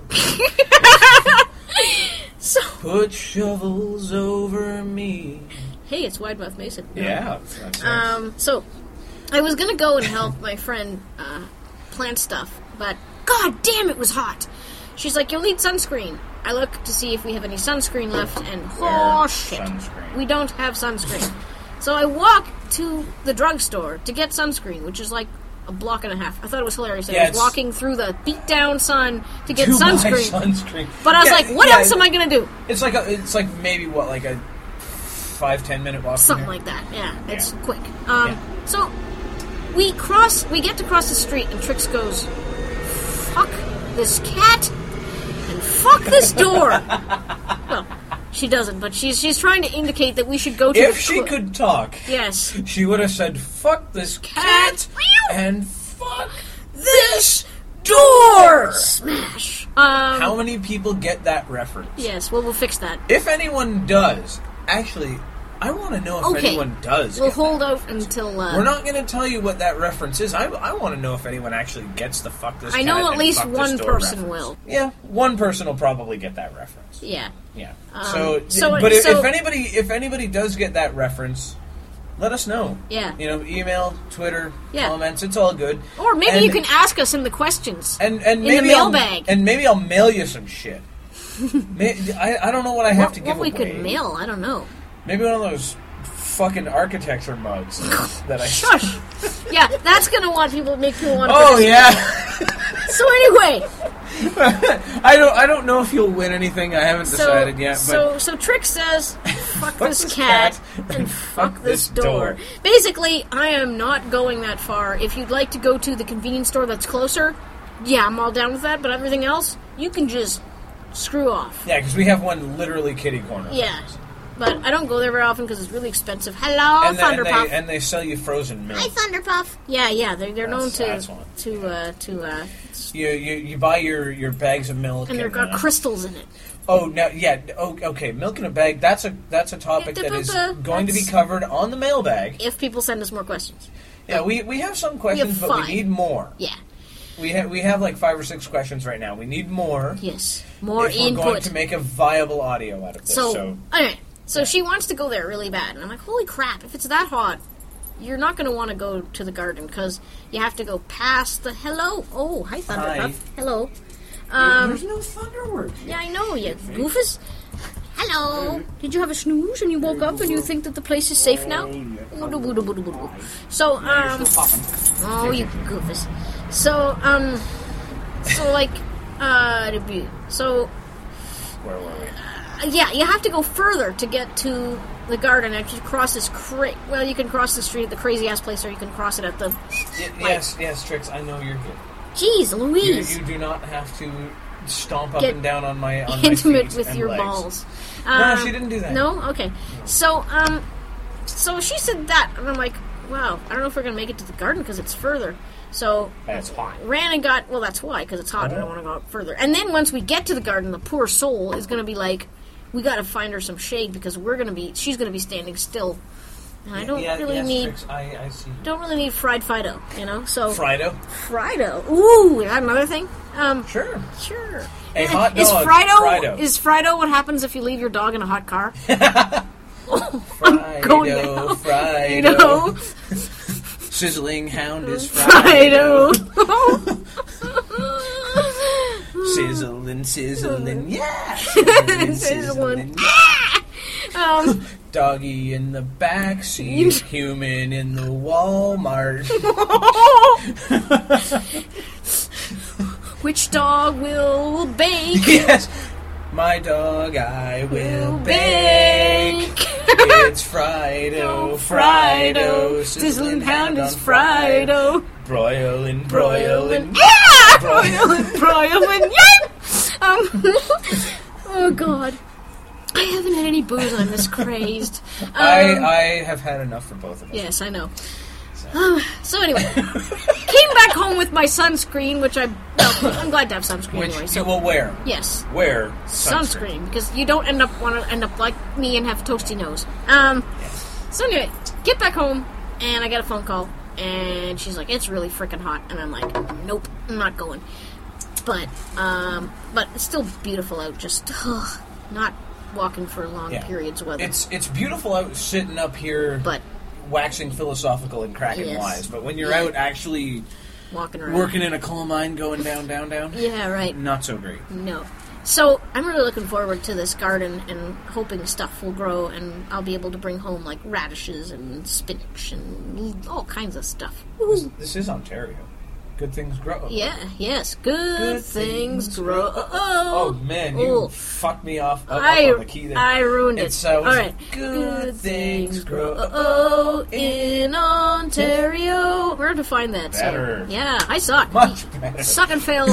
So, Put shovels over me. hey, it's Wide Mouth Mason. No. Yeah. That's nice. Um, so, I was gonna go and help my friend uh, plant stuff, but god damn, it was hot. She's like, you'll need sunscreen. I look to see if we have any sunscreen left, and oh Wear shit, sunscreen. we don't have sunscreen. So I walk to the drugstore to get sunscreen, which is like a block and a half. I thought it was hilarious. Yeah, I was it's- walking through the beat-down sun to get To buy sunscreen. sunscreen. But I was Yeah, like, what yeah, else am I gonna do? It's like a, it's like maybe what, like a five ten minute walk. from Something here? like that. Yeah, it's Yeah. quick. Um, Yeah. So we cross. We get to cross the street, and Trix goes, "Fuck this cat and fuck this door." Well, she doesn't, but she's she's trying to indicate that we should go to. If the she cl- could talk, yes, she would have said, "Fuck this Cat. cat and fuck this door." smash. Um, How many people get that reference? yes, well, we'll fix that. If anyone does, actually, I want to know if Okay. anyone does. We'll get hold that out reference. until. Uh, We're not going to tell you what that reference is. I, I want to know if anyone actually gets the fuck this. I know cat at and least fuck this one door person reference. will. Yeah, one person will probably get that reference. Yeah. Yeah. Um, so, so- but if, so- if anybody if anybody does get that reference, let us know. Yeah. You know, email, Twitter, Yeah. comments. It's all good. Or maybe And- you can ask us in the questions. and and in the maybe I'll, mailbag. and maybe I'll mail you some shit. May, I, I don't know what I have what to what give we away. could mail, I don't know. Maybe one of those fucking architecture mugs that I. Shush. Yeah, that's gonna want people make people want to. Oh yeah. So anyway, I don't. I don't know if you'll win anything. I haven't so decided yet. But so so Trix says, "Fuck this this cat cat and fuck this door." Basically, I am not going that far. If you'd like to go to the convenience store that's closer, yeah, I'm all down with that. But everything else, you can just screw off. yeah, because we have one literally kitty corner. Yeah, but I don't go there very often because it's really expensive. Hello, And, they, and, Thunderpuff. they, and they sell you frozen milk. Hi, Thunderpuff. Yeah, yeah, they're, they're known That's- to that's one. to uh, to uh, You, you you buy your, your bags of milk and they've got uh, crystals in it. oh no yeah oh, okay milk in a bag that's a that's a topic that is going to be That's- covered on the mailbag. If people send us more questions, Yeah, we, we have some questions, but five. we need more. yeah, We have we have like five or six questions right now. We need more. yes, more if we're input. going to make a viable audio out of this. so, So, okay, so she wants to go there really bad, and I'm like, holy crap! If it's that hot, you're not going to want to go to the garden because you have to go past the hello. Oh, hi Thunderpuff. Hi. Hello. Um, There's no Thunderworks. yeah, I know you goofus. Hello. Did you have a snooze and you woke up and you think that the place is safe now? So, um, oh, you goofus. So, um, so like, uh, so, Where were we? uh, yeah, you have to go further to get to the garden. And you cross this cra- well, you can cross the street at the crazy ass place, or you can cross it at the. Y- yes, yes, Trix. I know you're here. Jeez, You, Louise. you do not have to stomp up Get and down on my on my Intimate feet with and your legs. balls. No, Um, she didn't do that. No? Okay. So, um, so she said that, and I'm like, wow, I don't know if we're going to make it to the garden because it's further. So, That's hot. ran and got, well, that's why, because it's hot, and I don't want to go out further. And then once we get to the garden, the poor soul is going to be like, we got to find her some shade because we're going to be, she's going to be standing still. And I don't yeah, really yes, need, Trix, I, I see. don't really need fried Fido, you know? So, Frido? Frido. Ooh, is that another thing? Um, Sure. Sure. A Yeah, hot is dog, Frido, Frido. Is Frido what happens if you leave your dog in a hot car? Frido, going now. Frido. You know? Sizzling hound is Frido. Frido. Sizzling, sizzling, yeah. Sizzling, Sizzling. sizzling, yeah. um, Doggy in the back seat, human in the Walmart. which dog will bake? Yes, my dog I will Will bake. bake. It's Frido, Frido, Sizzling hound is on Frido. Broiling, broiling. Yeah! Broiling. Broiling, yeah! Um, oh, God. I haven't had any booze and I'm this crazed. Um, I, I have had enough for both of us. Yes, I know. Um, so anyway, came back home with my sunscreen, which I, well, I'm glad to have sunscreen Which anyway. you So will wear. yes, Wear sunscreen, because you don't end up want to end up like me and have toasty nose. Um, so anyway, get back home and I get a phone call and she's like, "It's really freaking hot," and I'm like, "Nope, I'm not going." But um, but it's still beautiful out. Just ugh, not walking for long Yeah. periods of weather. It's it's beautiful out sitting up here, but waxing philosophical and cracking Yes. wise. But when you're Yeah. out actually walking around, working in a coal mine, going down, down, down, yeah, right. not so great. No. So I'm really looking forward to this garden and hoping stuff will grow and I'll be able to bring home like radishes and spinach and all kinds of stuff. This, Woo. this is Ontario. Good things grow. Yeah, yes, good, Good things, things grow. grow. Oh, Oh man, you Oh. fucked me off up, I, up on the key there. I ruined it. It's, uh, all right. good things grow Oh, in Ontario. We're going to find that. so- Better. yeah, I suck. Much better. Suck and fail.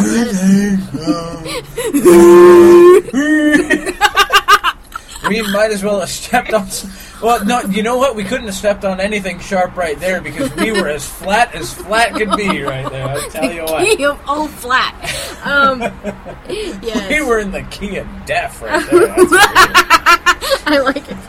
We might as well have stepped on. Some, well, no, you know what? We couldn't have stepped on anything sharp right there because we were as flat as flat could be right there. I'll tell you what. Key of all flat. Um, yes. We were in the key of death right there. That's what I like it.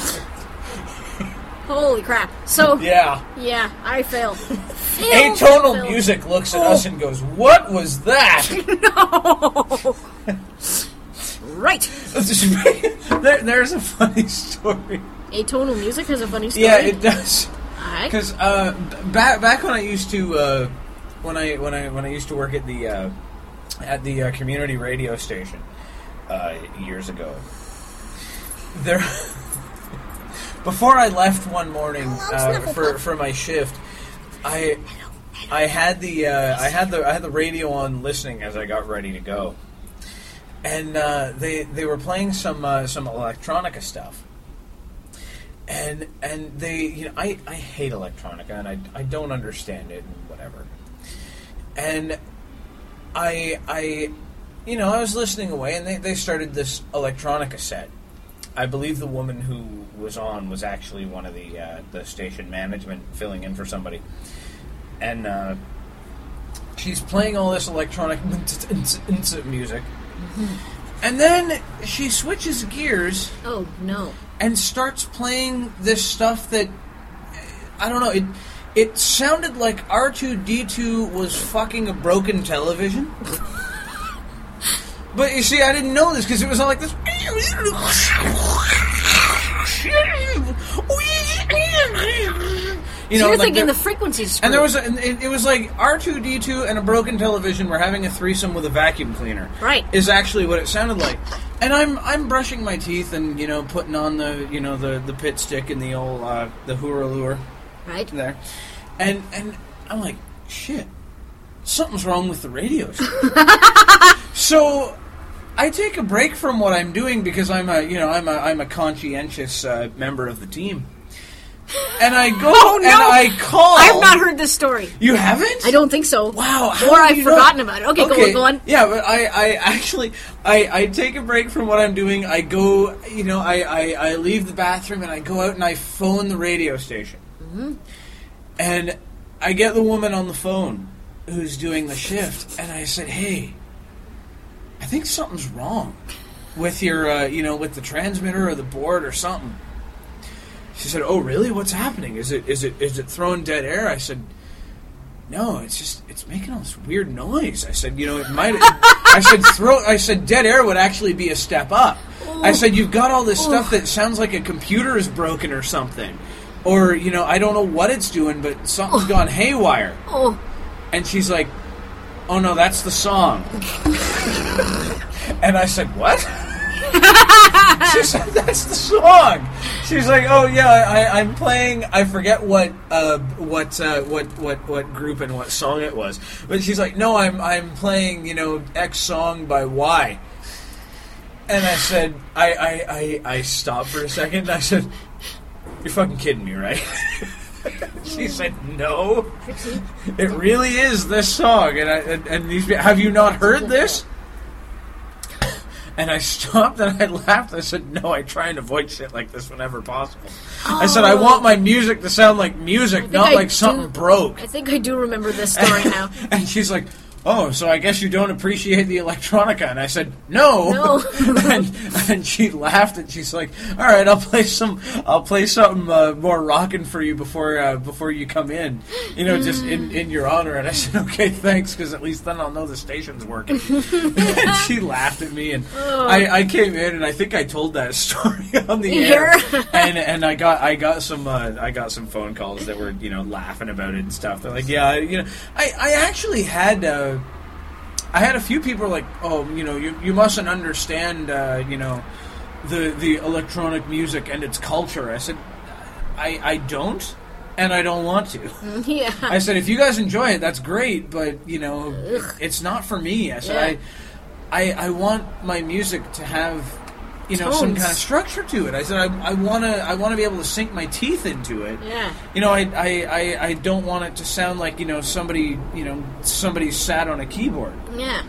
Holy crap. So, we were. Yeah. yeah, I failed. Fail, Atonal fail. music looks at Oh. us and goes, "What was that?" No! Right. there, there's a funny story. Atonal music has a funny story. Yeah, it does. Alright. Because uh, b- back back when I used to uh, when I when I when I used to work at the uh, at the uh, community radio station uh, years ago, there before I left one morning Hello, uh, for for my shift, I I had the uh, I had the I had the radio on listening as I got ready to go, and uh, they they were playing some uh, some electronica stuff. And and they, you know, I, I hate electronica and I, I don't understand it and whatever. And I I, you know, I was listening away and they, they started this electronica set. I believe the woman who was on was actually one of the uh, the station management filling in for somebody. And uh, she's playing all this electronic music. And then she switches gears Oh, no. and starts playing this stuff that I don't know. It it sounded like R two D two was fucking a broken television. But you see, I didn't know this because it was all like this. You so know, you're like thinking there- the frequencies. And there was a, and it, it was like R two D two and a broken television were having a threesome with a vacuum cleaner. Right. Is actually what it sounded like. And I'm I'm brushing my teeth and you know putting on the you know the, the pit stick and the old uh, the Huralure right there, and and I'm like shit, something's wrong with the radio station. So I take a break from what I'm doing because I'm a you know I'm a I'm a conscientious uh, member of the team. And I go Oh, no. and I call. I've not heard this story. You haven't? I don't think so. Wow. how Or have I've you forgotten not- about it. Okay, go on, go on. Yeah, but I, I actually, I, I take a break from what I'm doing. I go, you know, I, I, I leave the bathroom and I go out and I phone the radio station. Mm-hmm. And I get the woman on the phone who's doing the shift, and I said, hey, I think something's wrong with your, uh, you know, with the transmitter or the board or something. She said, "Oh, really? What's happening? Is it is it is it throwing dead air?" I said, "No, it's just it's making all this weird noise." I said, "You know, it might." I said, "Throw." I said, "Dead air would actually be a step up." I said, "You've got all this stuff that sounds like a computer is broken or something, or you know, I don't know what it's doing, but something's gone haywire." Oh, And she's like, "Oh no, that's the song." And I said, "What?" She said, "That's the song." She's like, "Oh yeah, I, I'm playing. I forget what uh, what uh, what what what group and what song it was." But she's like, "No, I'm I'm playing you know X song by Y." And I said, I I, I, I stopped for a second. And I said, "You're fucking kidding me, right?" She said, "No, it really is this song." And I and, and these have you not heard this? And I stopped and I laughed. I said, "No, I try and avoid shit like this whenever possible." Oh. I said, "I want my music to sound like music, not I like do, something broke." I think I do remember this story now. And she's like, "Oh, so I guess you don't appreciate the electronica?" And I said, "No." No. and, and she laughed and she's like, "All right, I'll play some. I'll play something uh, more rockin' for you before uh, before you come in. You know, just in, in your honor." And I said, "Okay, thanks, because at least then I'll know the station's working." And she laughed at me, and oh. I, I came in and I think I told that story on the Here? air. And and I got I got some uh, I got some phone calls that were you know laughing about it and stuff. They're like, "Yeah, you know, I I actually had." Uh, I had a few people like, "Oh, you know, you, you mustn't understand, uh, you know, the the electronic music and its culture." I said, I, I don't, and I don't want to. Yeah. I said, if you guys enjoy it, that's great, but, you know, Ugh. it's not for me. I said, Yeah. I, I I want my music to have, you know, some Tones. kind of structure to it. I said, I, I want to I want to be able to sink my teeth into it. Yeah. You know, I, I, I, I don't want it to sound like, you know, somebody, you know, somebody sat on a keyboard. Yeah.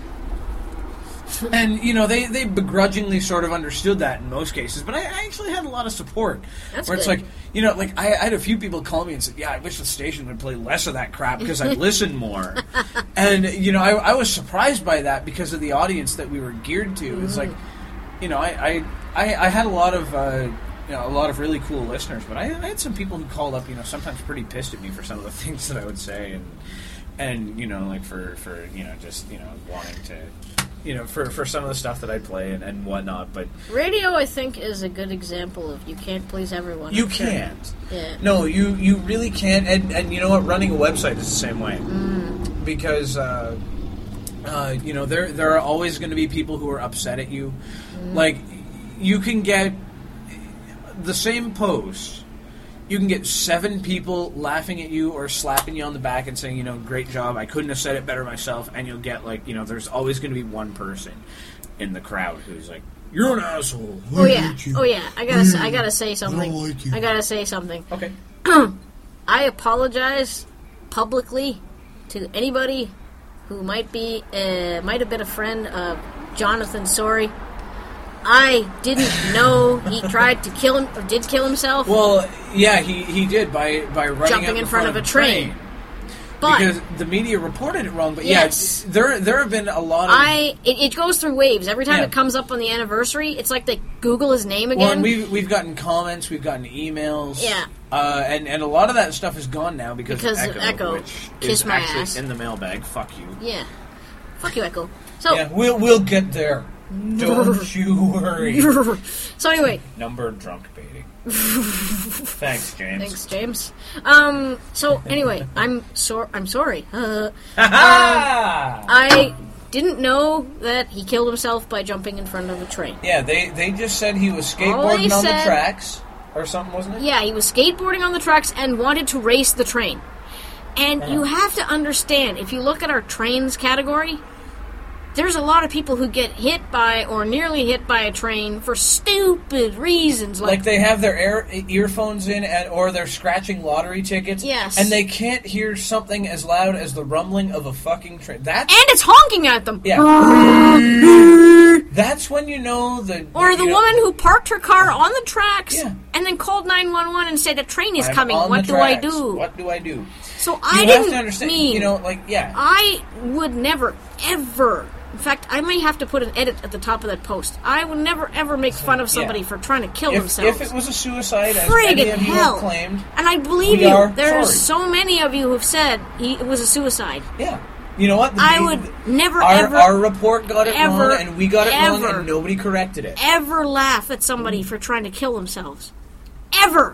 And, you know, they, they begrudgingly sort of understood that in most cases. But I, I actually had a lot of support. That's where it's good. like, you know, like, I, I had a few people call me and said, "Yeah, I wish the station would play less of that crap because I'd listen more." And, you know, I, I was surprised by that because of the audience that we were geared to. Mm-hmm. It's like, you know, I, I, I, I had a lot of... Uh, You know, a lot of really cool listeners, but I, I had some people who called up, you know, sometimes pretty pissed at me for some of the things that I would say, and and you know, like for, for you know, just you know, wanting to, you know, for, for some of the stuff that I play and, and whatnot. But Radio, I think, is a good example of you can't please everyone. you Sure. can't. Yeah. No, you you really can't. And and you know what? Running a website is the same way Mm. because uh, uh, you know there there are always going to be people who are upset at you. Mm. Like you can get the same post, you can get seven people laughing at you or slapping you on the back and saying, you know, "Great job, I couldn't have said it better myself," and you'll get, like, you know, there's always going to be one person in the crowd who's like, "You're an asshole. Oh I yeah. hate you." Oh yeah. I gotta. Say, I gotta say something. don't like you. I gotta say something. Okay. I apologize publicly to anybody who might be uh, might have been a friend of Jonathan Sorry. I didn't know he tried to kill him or did kill himself. Well, yeah, he, he did by, by running Jumping out in front of a train. But because the media reported it wrong. But Yes. yeah, there there have been a lot of... I it, it goes through waves. Every time Yeah. it comes up on the anniversary, it's like they Google his name again. Well, and we've, we've gotten comments, we've gotten emails. Yeah. Uh, and, and a lot of that stuff is gone now because, Because of of Echo, Echo. which Kiss is my actually ass. in the mailbag. Fuck you. Yeah. Fuck you, Echo. So Yeah, we'll, we'll get there. Don't you worry. So anyway. Number drunk baiting. Thanks, James. Thanks, James. Um. So anyway, I'm so I'm sorry. Uh, Ha-ha! I didn't know that he killed himself by jumping in front of a train. Yeah, they, they just said he was All skateboarding they on said- the tracks or something, wasn't it? Yeah, he was skateboarding on the tracks and wanted to race the train. And you have to understand, if you look at our trains category, there's a lot of people who get hit by or nearly hit by a train for stupid reasons. Like, Like they have their air, earphones in, and, or they're scratching lottery tickets. Yes. And they can't hear something as loud as the rumbling of a fucking train. That's and it's honking at them. yeah. That's when you know the Or the you know, woman who parked her car on the tracks Yeah. and then called nine one one and said, a train is I'm coming. on What the do I tracks. do? What do I do? So You I have didn't to understand. mean... You know, like yeah. I would never, ever... In fact, I may have to put an edit at the top of that post. I would never, ever make fun of somebody Yeah. for trying to kill If, themselves. if it was a suicide, as Friggin' many of you hell. have claimed, And I believe we you. are There's sorry. so many of you who've said he, it was a suicide. yeah. You know what? The- I would never, our, ever, our report got it ever, wrong, and we got it wrong, ever, and nobody corrected it. ever laugh at somebody for trying to kill themselves. Ever.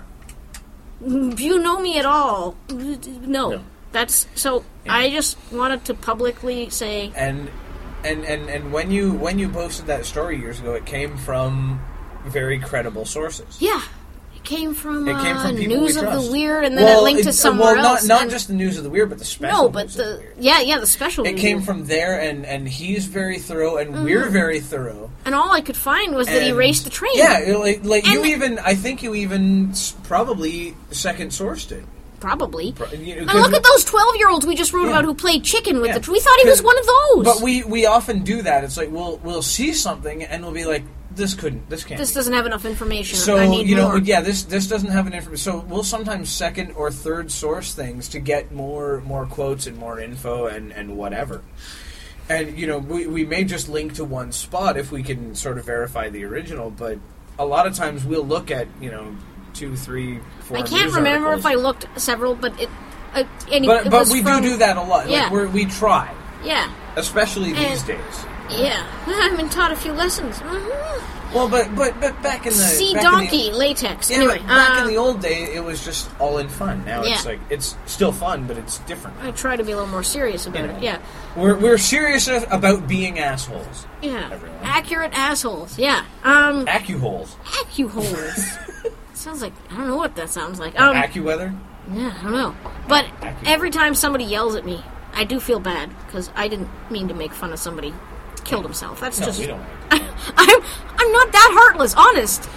If you know me at all, no. No. That's so. Yeah. I just wanted to publicly say, And and, and and when you when you posted that story years ago, it came from very credible sources. yeah, it came from, It came uh, from people News we of trust. the Weird, and then well, it linked to it- somewhere well, else. Not, not and- just the News of the Weird, but the special. no, but News the of the Weird. yeah, yeah, the special. It news. came from there, and and he's very thorough, and Mm-hmm. we're very thorough. and all I could find was that he And- raced the train. Yeah, it- like, like you And- even, I think you even s- probably second sourced it. Probably. Pro- you know, And 'cause look at those twelve-year-olds we just wrote Yeah. about who played chicken with Yeah. the. Tr- we thought he was 'Cause- one of those. But we we often do that. It's like we'll we'll see something, and we'll be like, this couldn't, this can't. this be. doesn't have enough information. So I need you know, more. yeah, this this doesn't have an information. So we'll sometimes second or third source things to get more more quotes and more info and and whatever. And you know, we we may just link to one spot if we can sort of verify the original, but a lot of times we'll look at you know two, three, four. I can't news remember articles. if I looked several, but it. Uh, any, But it but was we from, do do that a lot. Yeah. Like we're, we try, Yeah, especially these And- days. yeah. I've been taught a few lessons. Mm-hmm. Well, but but but back in the Sea back in the- donkey latex. Yeah, anyway, but back uh, in the old day, it was just all in fun. Now it's Yeah. like it's still fun, but it's different. I try to be a little more serious about You know. it. Yeah, We're we're serious about being assholes. yeah. Everyone. Accurate assholes. Yeah. Um, Accuholes. accuholes. Sounds like I don't know what that sounds like. Um, Accuweather. yeah, I don't know. But Accu- every time somebody yells at me, I do feel bad because I didn't mean to make fun of somebody who killed himself. That's No, just. we don't. I'm I'm not that heartless. Honest.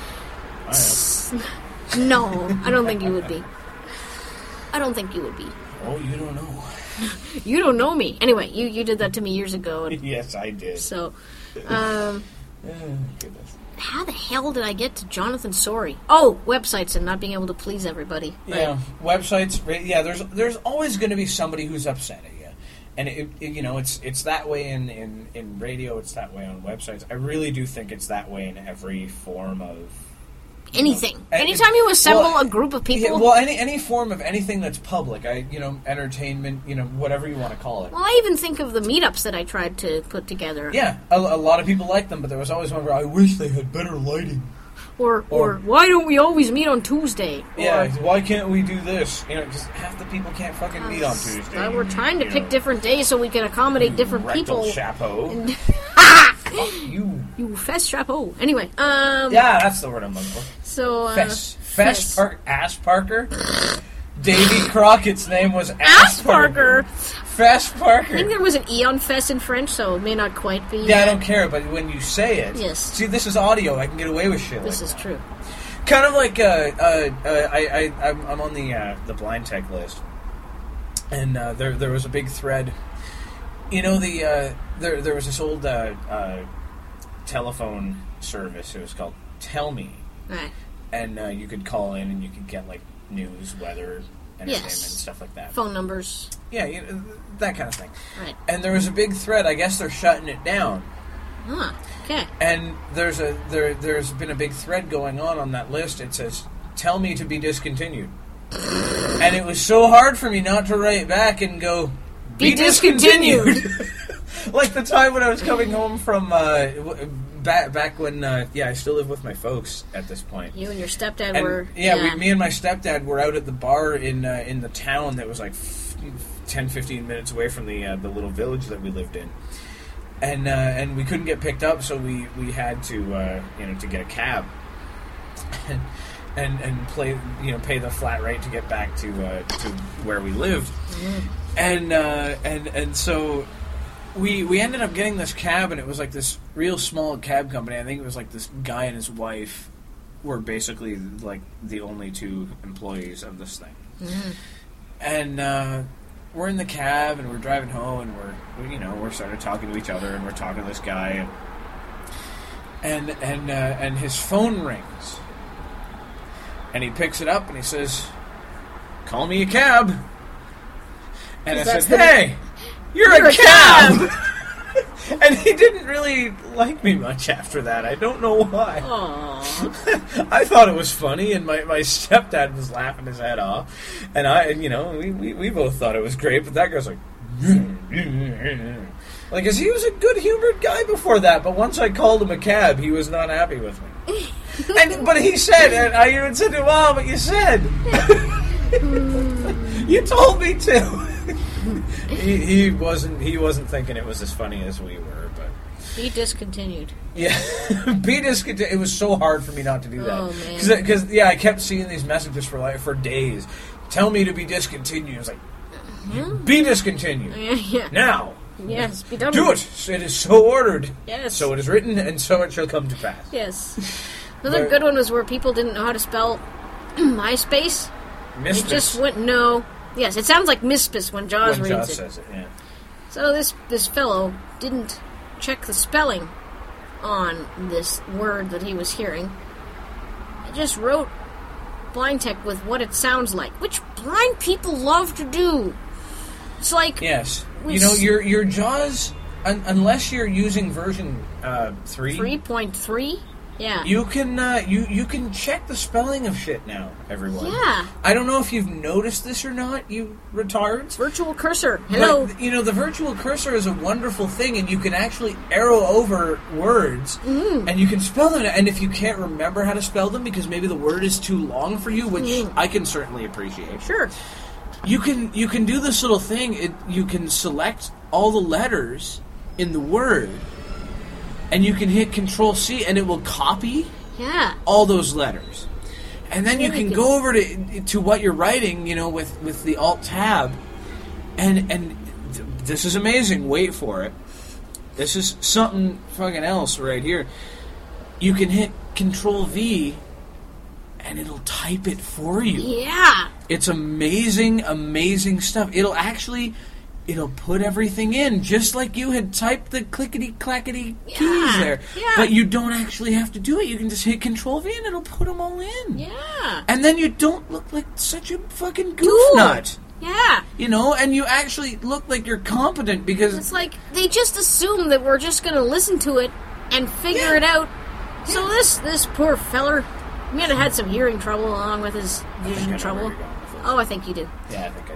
I No, I don't think you would be. I don't think you would be. Oh, you don't know. You don't know me. Anyway, you, you did that to me years ago, and Yes, I did. so um, Oh, goodness. how the hell did I get to Jonathan Sorry? Oh, websites and not being able to please everybody. Yeah, websites. ra- Yeah, there's there's always going to be somebody who's upset at you, and it, it, you know it's it's that way in, in, in radio. It's that way on websites. I really do think it's that way in every form of Anything. And- Anytime you assemble well, a group of people. Yeah, well, any any form of anything that's public, I you know, entertainment, you know, whatever you want to call it. well, I even think of the meetups that I tried to put together. Yeah, a, a lot of people like them, but there was always one where I wish they had better lighting. Or, or, Or- why don't we always meet on Tuesday? Yeah, Or, why can't we do this? You know, just half the people can't fucking meet on Tuesday. Uh, we're trying to You pick know, different days so we can accommodate different rectal people. chapeau. Fuck you. You fess chapeau. Anyway, um, Yeah, that's the word I'm looking for. so uh, Fess. Fess. Park. Ass Parker. Davy Crockett's name was Ass, Ass Parker. Fess I Parker. think there was an e on fess in French, so it may not quite be. Yeah, I uh, don't care, but when you say it, Yes. see, this is audio. I can get away with shit. This like is that. true. Kind of like uh, uh, uh, I, I, I'm, I'm on the uh, the blind tech list, and uh, there there was a big thread. You know, the uh, there there was this old uh, uh, telephone service. It was called Tell Me, Right. and uh, you could call in and you could get like news, weather, entertainment, Yes. stuff like that. Phone numbers. Yeah, you know, that kind of thing. Right. And there was a big thread. I guess they're shutting it down. Ah, okay. And there's a there there's been a big thread going on on that list. It says, "Tell me to be discontinued," and it was so hard for me not to write back and go, "Be, Be discontinued." discontinued. Like the time when I was coming home from uh, w- back back when uh, yeah I still live with my folks at this point. You and your stepdad And, were yeah, We, me and my stepdad were out at the bar in uh, in the town that was like f- ten, fifteen minutes away from the uh, the little village that we lived in, and uh, and we couldn't get picked up, so we, we had to uh, you know to get a cab, and, and and play you know pay the flat rate to get back to uh, to where we lived, mm. and uh, and and so. We we ended up getting this cab, and it was like this real small cab company. I think it was like this guy and his wife were basically like the only two employees of this thing. Mm-hmm. And uh, we're in the cab, and we're driving home, and we're we, you know we're starting talking to each other, and we're talking to this guy, and and and, uh, and his phone rings, and he picks it up, and he says, "Call me a cab." And I said, "Hey." You're, You're a, a cab! cab. And he didn't really like me much after that. I don't know why. I thought it was funny, and my, my stepdad was laughing his head off. And I, and, you know, we, we, we both thought it was great, but that guy's like... Like, cause he was a good-humored guy before that, but once I called him a cab, he was not happy with me. and But he said, and I even said to him, "Oh, but you said." You told me to. he, he wasn't. He wasn't thinking it was as funny as we were, but be discontinued. Yeah, be discontinued. It was so hard for me not to do that. Oh man. Because yeah, I kept seeing these messages for like for days. Tell me to be discontinued. I was like, mm-hmm. Be discontinued yeah, yeah. now. Yes, be done. Do with it. It is so ordered. Yes. So it is written, and so it shall come to pass. Yes. Another but, good one was where people didn't know how to spell MySpace. Mispis. They just went no. Yes, it sounds like Mispis when Jaws when reads Jaws it. says it. Yeah. So this this fellow didn't check the spelling on this word that he was hearing. He just wrote blind tech with what it sounds like, which blind people love to do. It's like yes, you know your your Jaws, un- unless you're using version uh, three, three point three. Yeah, you can uh, you you can check the spelling of shit now, everyone. Yeah, I don't know if you've noticed this or not, you retards. Virtual cursor. Hello. But, you know, the virtual cursor is a wonderful thing, and you can actually arrow over words, mm. and you can spell them. And if you can't remember how to spell them because maybe the word is too long for you, which mm. I can certainly appreciate. Sure. You can you can do this little thing. It, you can select all the letters in the word, and you can hit Control C, and it will copy yeah. all those letters. And then yeah, you can can go over to to what you're writing, you know, with, with the Alt Tab, and and th- this is amazing. Wait for it. This is something fucking else right here. You can hit Control V, and it'll type it for you. Yeah. It's amazing, amazing stuff. It'll actually, it'll put everything in, just like you had typed the clickety-clackety yeah. keys there. Yeah. But you don't actually have to do it. You can just hit Control V and it'll put them all in. Yeah. And then you don't look like such a fucking goof Dude. nut. Yeah. You know, and you actually look like you're competent because... It's like, they just assume that we're just going to listen to it and figure yeah. it out. Yeah. So this this poor feller, he might have had some hearing trouble along with his vision trouble. Oh, I think you do. Yeah, I think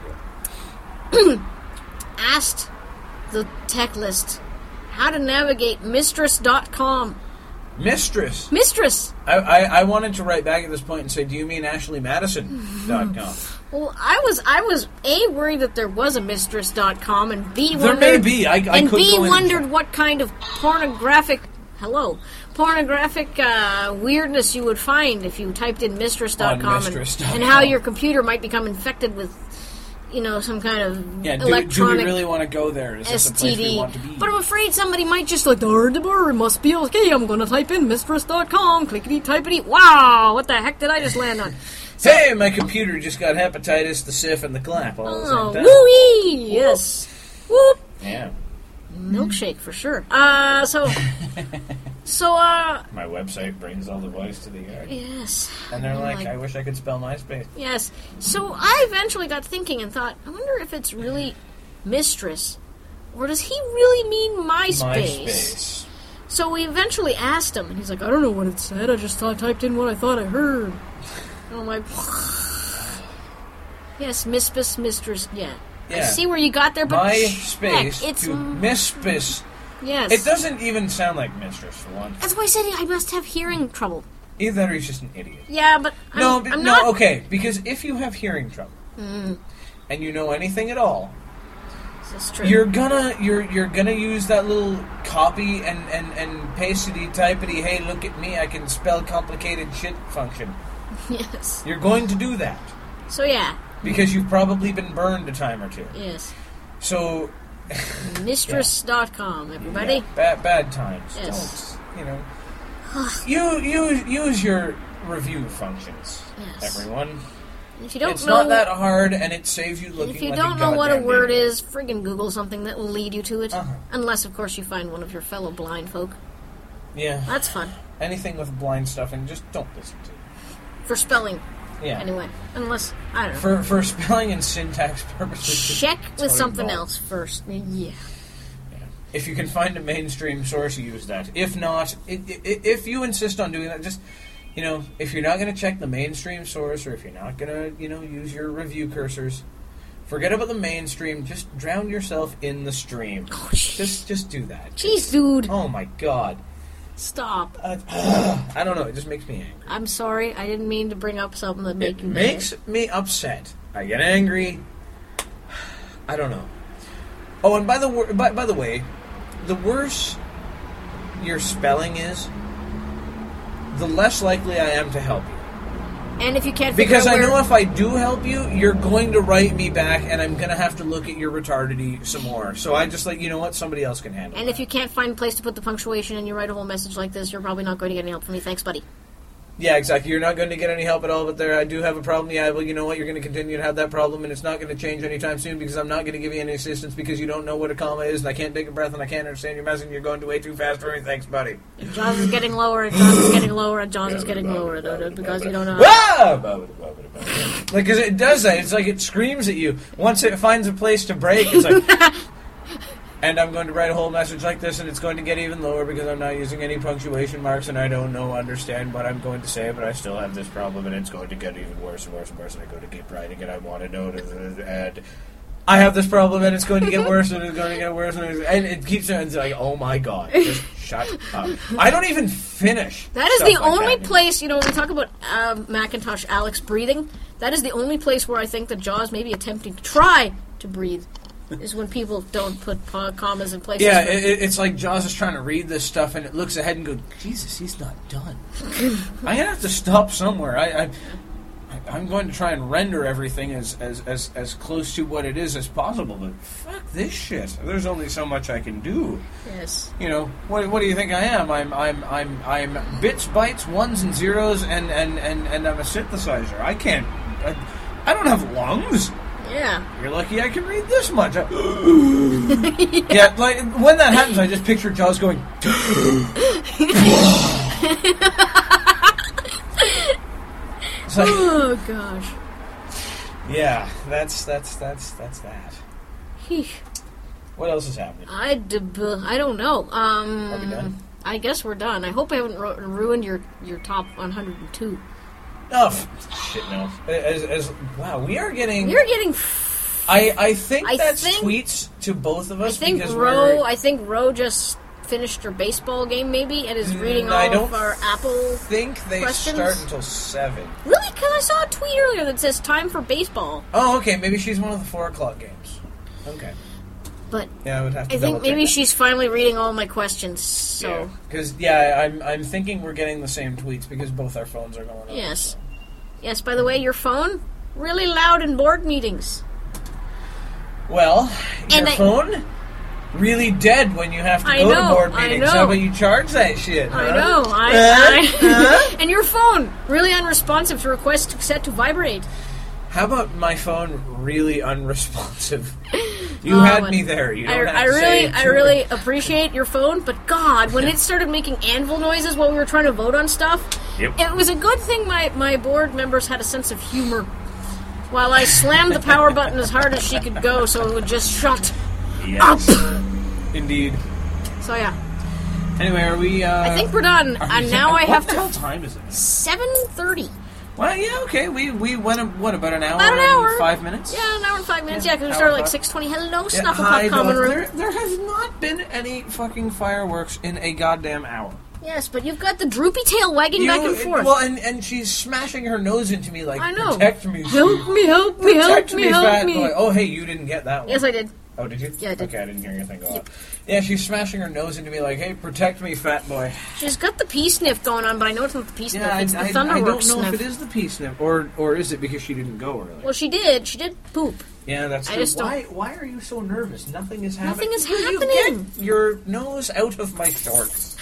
I do. Asked the tech list how to navigate mistress dot com. Mistress? Mistress! I, I, I wanted to write back at this point and say, do you mean Ashley Madison dot com? Well, I was, I was A, worried that there was a mistress dot com, and B, there wondered, may be. I, I and could B, go in wondered and what kind of pornographic... Hello. Pornographic uh, weirdness you would find if you typed in mistress dot com and, and how your computer might become infected with, you know, some kind of yeah, do, electronic do we really want to go there? Is this a place we want to be? But I'm afraid somebody might just like, the it must be okay, I'm going to type in mistress dot com, clickety-typety, wow, what the heck did I just land on? So, hey, my computer just got hepatitis, the syph, and the clap all oh, at the same time. Woo-wee! Yes. Whoop! Yeah. Milkshake for sure. Uh, so, so, uh... my website brings all the boys to the yard. Yes. And they're like, like, I wish I could spell MySpace. Yes. So I eventually got thinking and thought, I wonder if it's really mistress, or does he really mean MySpace? MySpace. So we eventually asked him, and he's like, I don't know what it said, I just thought, typed in what I thought I heard. And I'm like, yes, mistress, mistress, yeah. Yeah. I see where you got there, but My heck, space it's to mistress. yes. It doesn't even sound like mistress for one. That's why I said I must have hearing trouble. Either that or he's just an idiot. Yeah, but I'm, no, but, I'm no, not. okay. Because if you have hearing trouble Mm, and you know anything at all, this is true. you're gonna you're you're gonna use that little copy and and and pastity typety. Hey, look at me! I can spell complicated shit function. Yes. You're going to do that So yeah. because you've probably been burned a time or two. Yes. So. Mistress dot com, everybody. Yeah, bad, bad times. Yes. Don't, you know. you use use your review functions, Yes. everyone. If you don't It's know, not that hard, and it saves you looking. if you like don't a know what a goddamn word idiot. is, friggin' Google something that will lead you to it. Uh-huh. Unless, of course, you find one of your fellow blind folk. Yeah, That's fun anything with blind stuff, and just don't listen to it. for spelling. Yeah, Anyway, unless I don't know. for for spelling and syntax purposes. just Check tell with you something no. else first. Yeah. If you can find a mainstream source, use that. If not, i i if you insist on doing that, just, you know, if you're not going to check the mainstream source, or if you're not going to, you know, use your review cursors, forget about the mainstream. Just drown yourself in the stream. Oh, jeez. Just, just do that. Jeez, dude. Oh my God. Stop. Uh, I don't know. It just makes me angry. I'm sorry. I didn't mean to bring up something that It make you mad. makes me upset. I get angry. I don't know. Oh, and by the wor- by, by the way, the worse your spelling is, the less likely I am to help you. And if you can't figure Because out I where, know if I do help you, you're going to write me back, and I'm going to have to look at your retardity some more. So I just like, you know what, somebody else can handle it. and if you can't find a place to put the punctuation and you write a whole message like this, you're probably not going to get any help from me. Thanks, buddy. Yeah, exactly. You're not going to get any help at all, but there, I do have a problem. Yeah, well, you know what? You're going to continue to have that problem, and it's not going to change anytime soon because I'm not going to give you any assistance because you don't know what a comma is, and I can't take a breath, and I can't understand your message, and you're going way too fast for me. Thanks, buddy. Jaws is getting lower, and Jaws is getting lower, and Jaws is getting lower, though, dude, because you don't know. Ah! Like, because it does that. It's like it screams at you. Once it finds a place to break, it's like... And I'm going to write a whole message like this, and it's going to get even lower because I'm not using any punctuation marks, and I don't know, understand what I'm going to say, but I still have this problem, and it's going to get even worse and worse and worse, and I go to keep writing, and I want to know, and I have this problem, and it's going to get worse, and it's going to get worse, and, it's, and it keeps, and it's like, oh my God, just shut up. I don't even finish. That is stuff the like only that. place, you know, when we talk about um, Macintosh Alex breathing, that is the only place where I think that Jaws may be attempting to try to breathe, is when people don't put pa- commas in places. Yeah, where- it, it's like Jaws is trying to read this stuff, and it looks ahead and goes, Jesus, he's not done. I'm going to have to stop somewhere. I, I, I'm going to try and render everything as, as, as, as close to what it is as possible, but fuck this shit. There's only so much I can do. Yes. You know, what, what do you think I am? I'm I'm I'm I'm bits, bytes, ones and zeros, and, and, and, and I'm a synthesizer. I can't... I, I don't have lungs. Yeah. You're lucky I can read this much. yeah. yeah, like, when that happens, I just picture Jaws going... It's like, Oh, gosh. yeah, that's, that's, that's, that's that. Heesh. What else is happening? I, deb- I don't know. Um, Are we done? I guess we're done. I hope I haven't ru- ruined your, your top one hundred two. Oh, f- shit, no. As, as, wow, we are getting... You're getting... I, I think I that's think- tweets to both of I us think because Ro. we're... I think Ro just finished her baseball game, maybe, and is reading Mm, all I don't of our Apple. think they questions? start until seven. Really? Because I saw a tweet earlier that says time for baseball. Oh, okay, maybe she's one of the four o'clock games. Okay. But Yeah, I would have to I think double-check maybe that. she's finally reading all my questions. So Because, yeah, I'm, I'm thinking we're getting the same tweets because both our phones are going on. yes, yes. By the way, your phone really loud in board meetings. Well, your And I- phone really dead when you have to I go know, to board I meetings. know. How about you charge that shit? I huh? know. I, Huh? I Huh? and your phone really unresponsive to requests set to vibrate. How about my phone really unresponsive? You Oh, had and me there. You I, don't have I to really, say it I to me. really appreciate your phone, but God, when it started making anvil noises while we were trying to vote on stuff, Yep. it was a good thing my, my board members had a sense of humor. While I slammed the power button as hard as she could go, so it would just shut Yes. up. Indeed. So yeah, Anyway, are we... Uh, I think we're done, are we- and now I what have the hell to time is it? seven thirty. Well, yeah, okay. We we went, a, what, about an hour About an and hour. five minutes? Yeah, an hour and five minutes. Yeah, Yeah, because we hour started and like five. six twenty. Hello, Yeah, Snufflepop hi, Common Doc. Room. There, there has not been any fucking fireworks in a goddamn hour. Yes, but you've got the droopy tail wagging back and forth. Well, and, and she's smashing her nose into me like, I know. protect me, Help Steve. me, help me, help Protect me, me, help fat me. boy. Oh, hey, you didn't get that one. Yes, I did. Oh, did you? Yeah, I did. Okay, I didn't hear anything go off. Yeah, she's smashing her nose into me like, hey, protect me, fat boy. She's got the pea sniff going on, but I know it's not the pea sniff. Yeah, I, it's the I, I Thunderworks don't know sniff. if it is the pea sniff, or or is it because she didn't go earlier? Well, she did. She did poop. Yeah, that's I true. just don't- Why, why are you so nervous? Nothing is happening. Nothing is Will you happening. get your nose out of my shorts.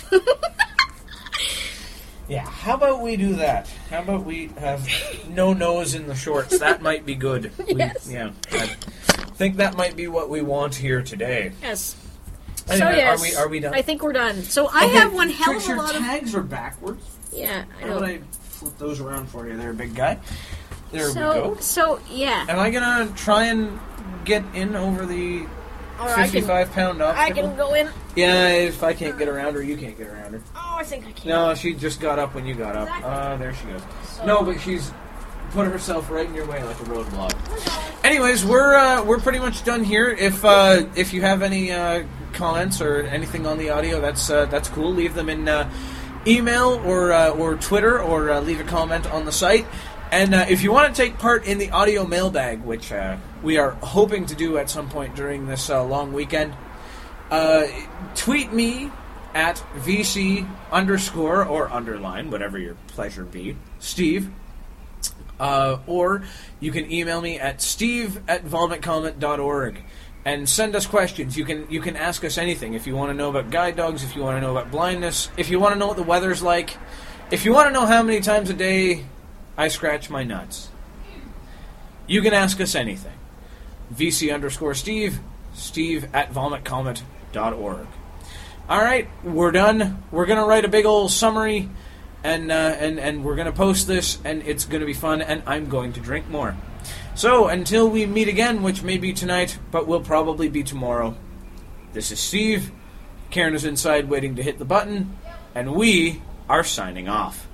Yeah, how about we do that? How about we have no nose in the shorts? That might be good. We, Yes. Yeah, I think that might be what we want here today. Yes. Anyway, so yes, are we are we done? I think we're done. So I Okay, have one hell Trix, of a your lot of. tags are backwards. Yeah, I How know. about I flip those around for you there, big guy? There we so go. so yeah. Am I gonna try and get in over the Or I can fifty-five pound I obstacle? can go in. Yeah, if I can't get around her, you can't get around her. Oh, I think I can. No, she just got up when you got up. Exactly. Uh, there she goes. So- No, but she's put herself right in your way like a roadblock. Anyways, we're uh, we're pretty much done here. If uh, if you have any uh, comments or anything on the audio, that's uh, that's cool. Leave them in uh, email or uh, or Twitter, or uh, leave a comment on the site. And uh, if you want to take part in the audio mailbag, which uh, we are hoping to do at some point during this uh, long weekend, uh, tweet me at V C underscore or underline, whatever your pleasure be, Steve. Uh, or you can email me at steve at vomitcomet dot org and send us questions. You can you can ask us anything. If you want to know about guide dogs, if you want to know about blindness, if you want to know what the weather's like, if you want to know how many times a day I scratch my nuts, you can ask us anything. V C underscore Steve, Steve at vomitcomet dot org. Alright, we're done. We're going to write a big old summary, and, uh, and, and we're going to post this, and it's going to be fun, and I'm going to drink more. So, until we meet again, which may be tonight, but will probably be tomorrow, this is Steve. Karen is inside waiting to hit the button, and we are signing off.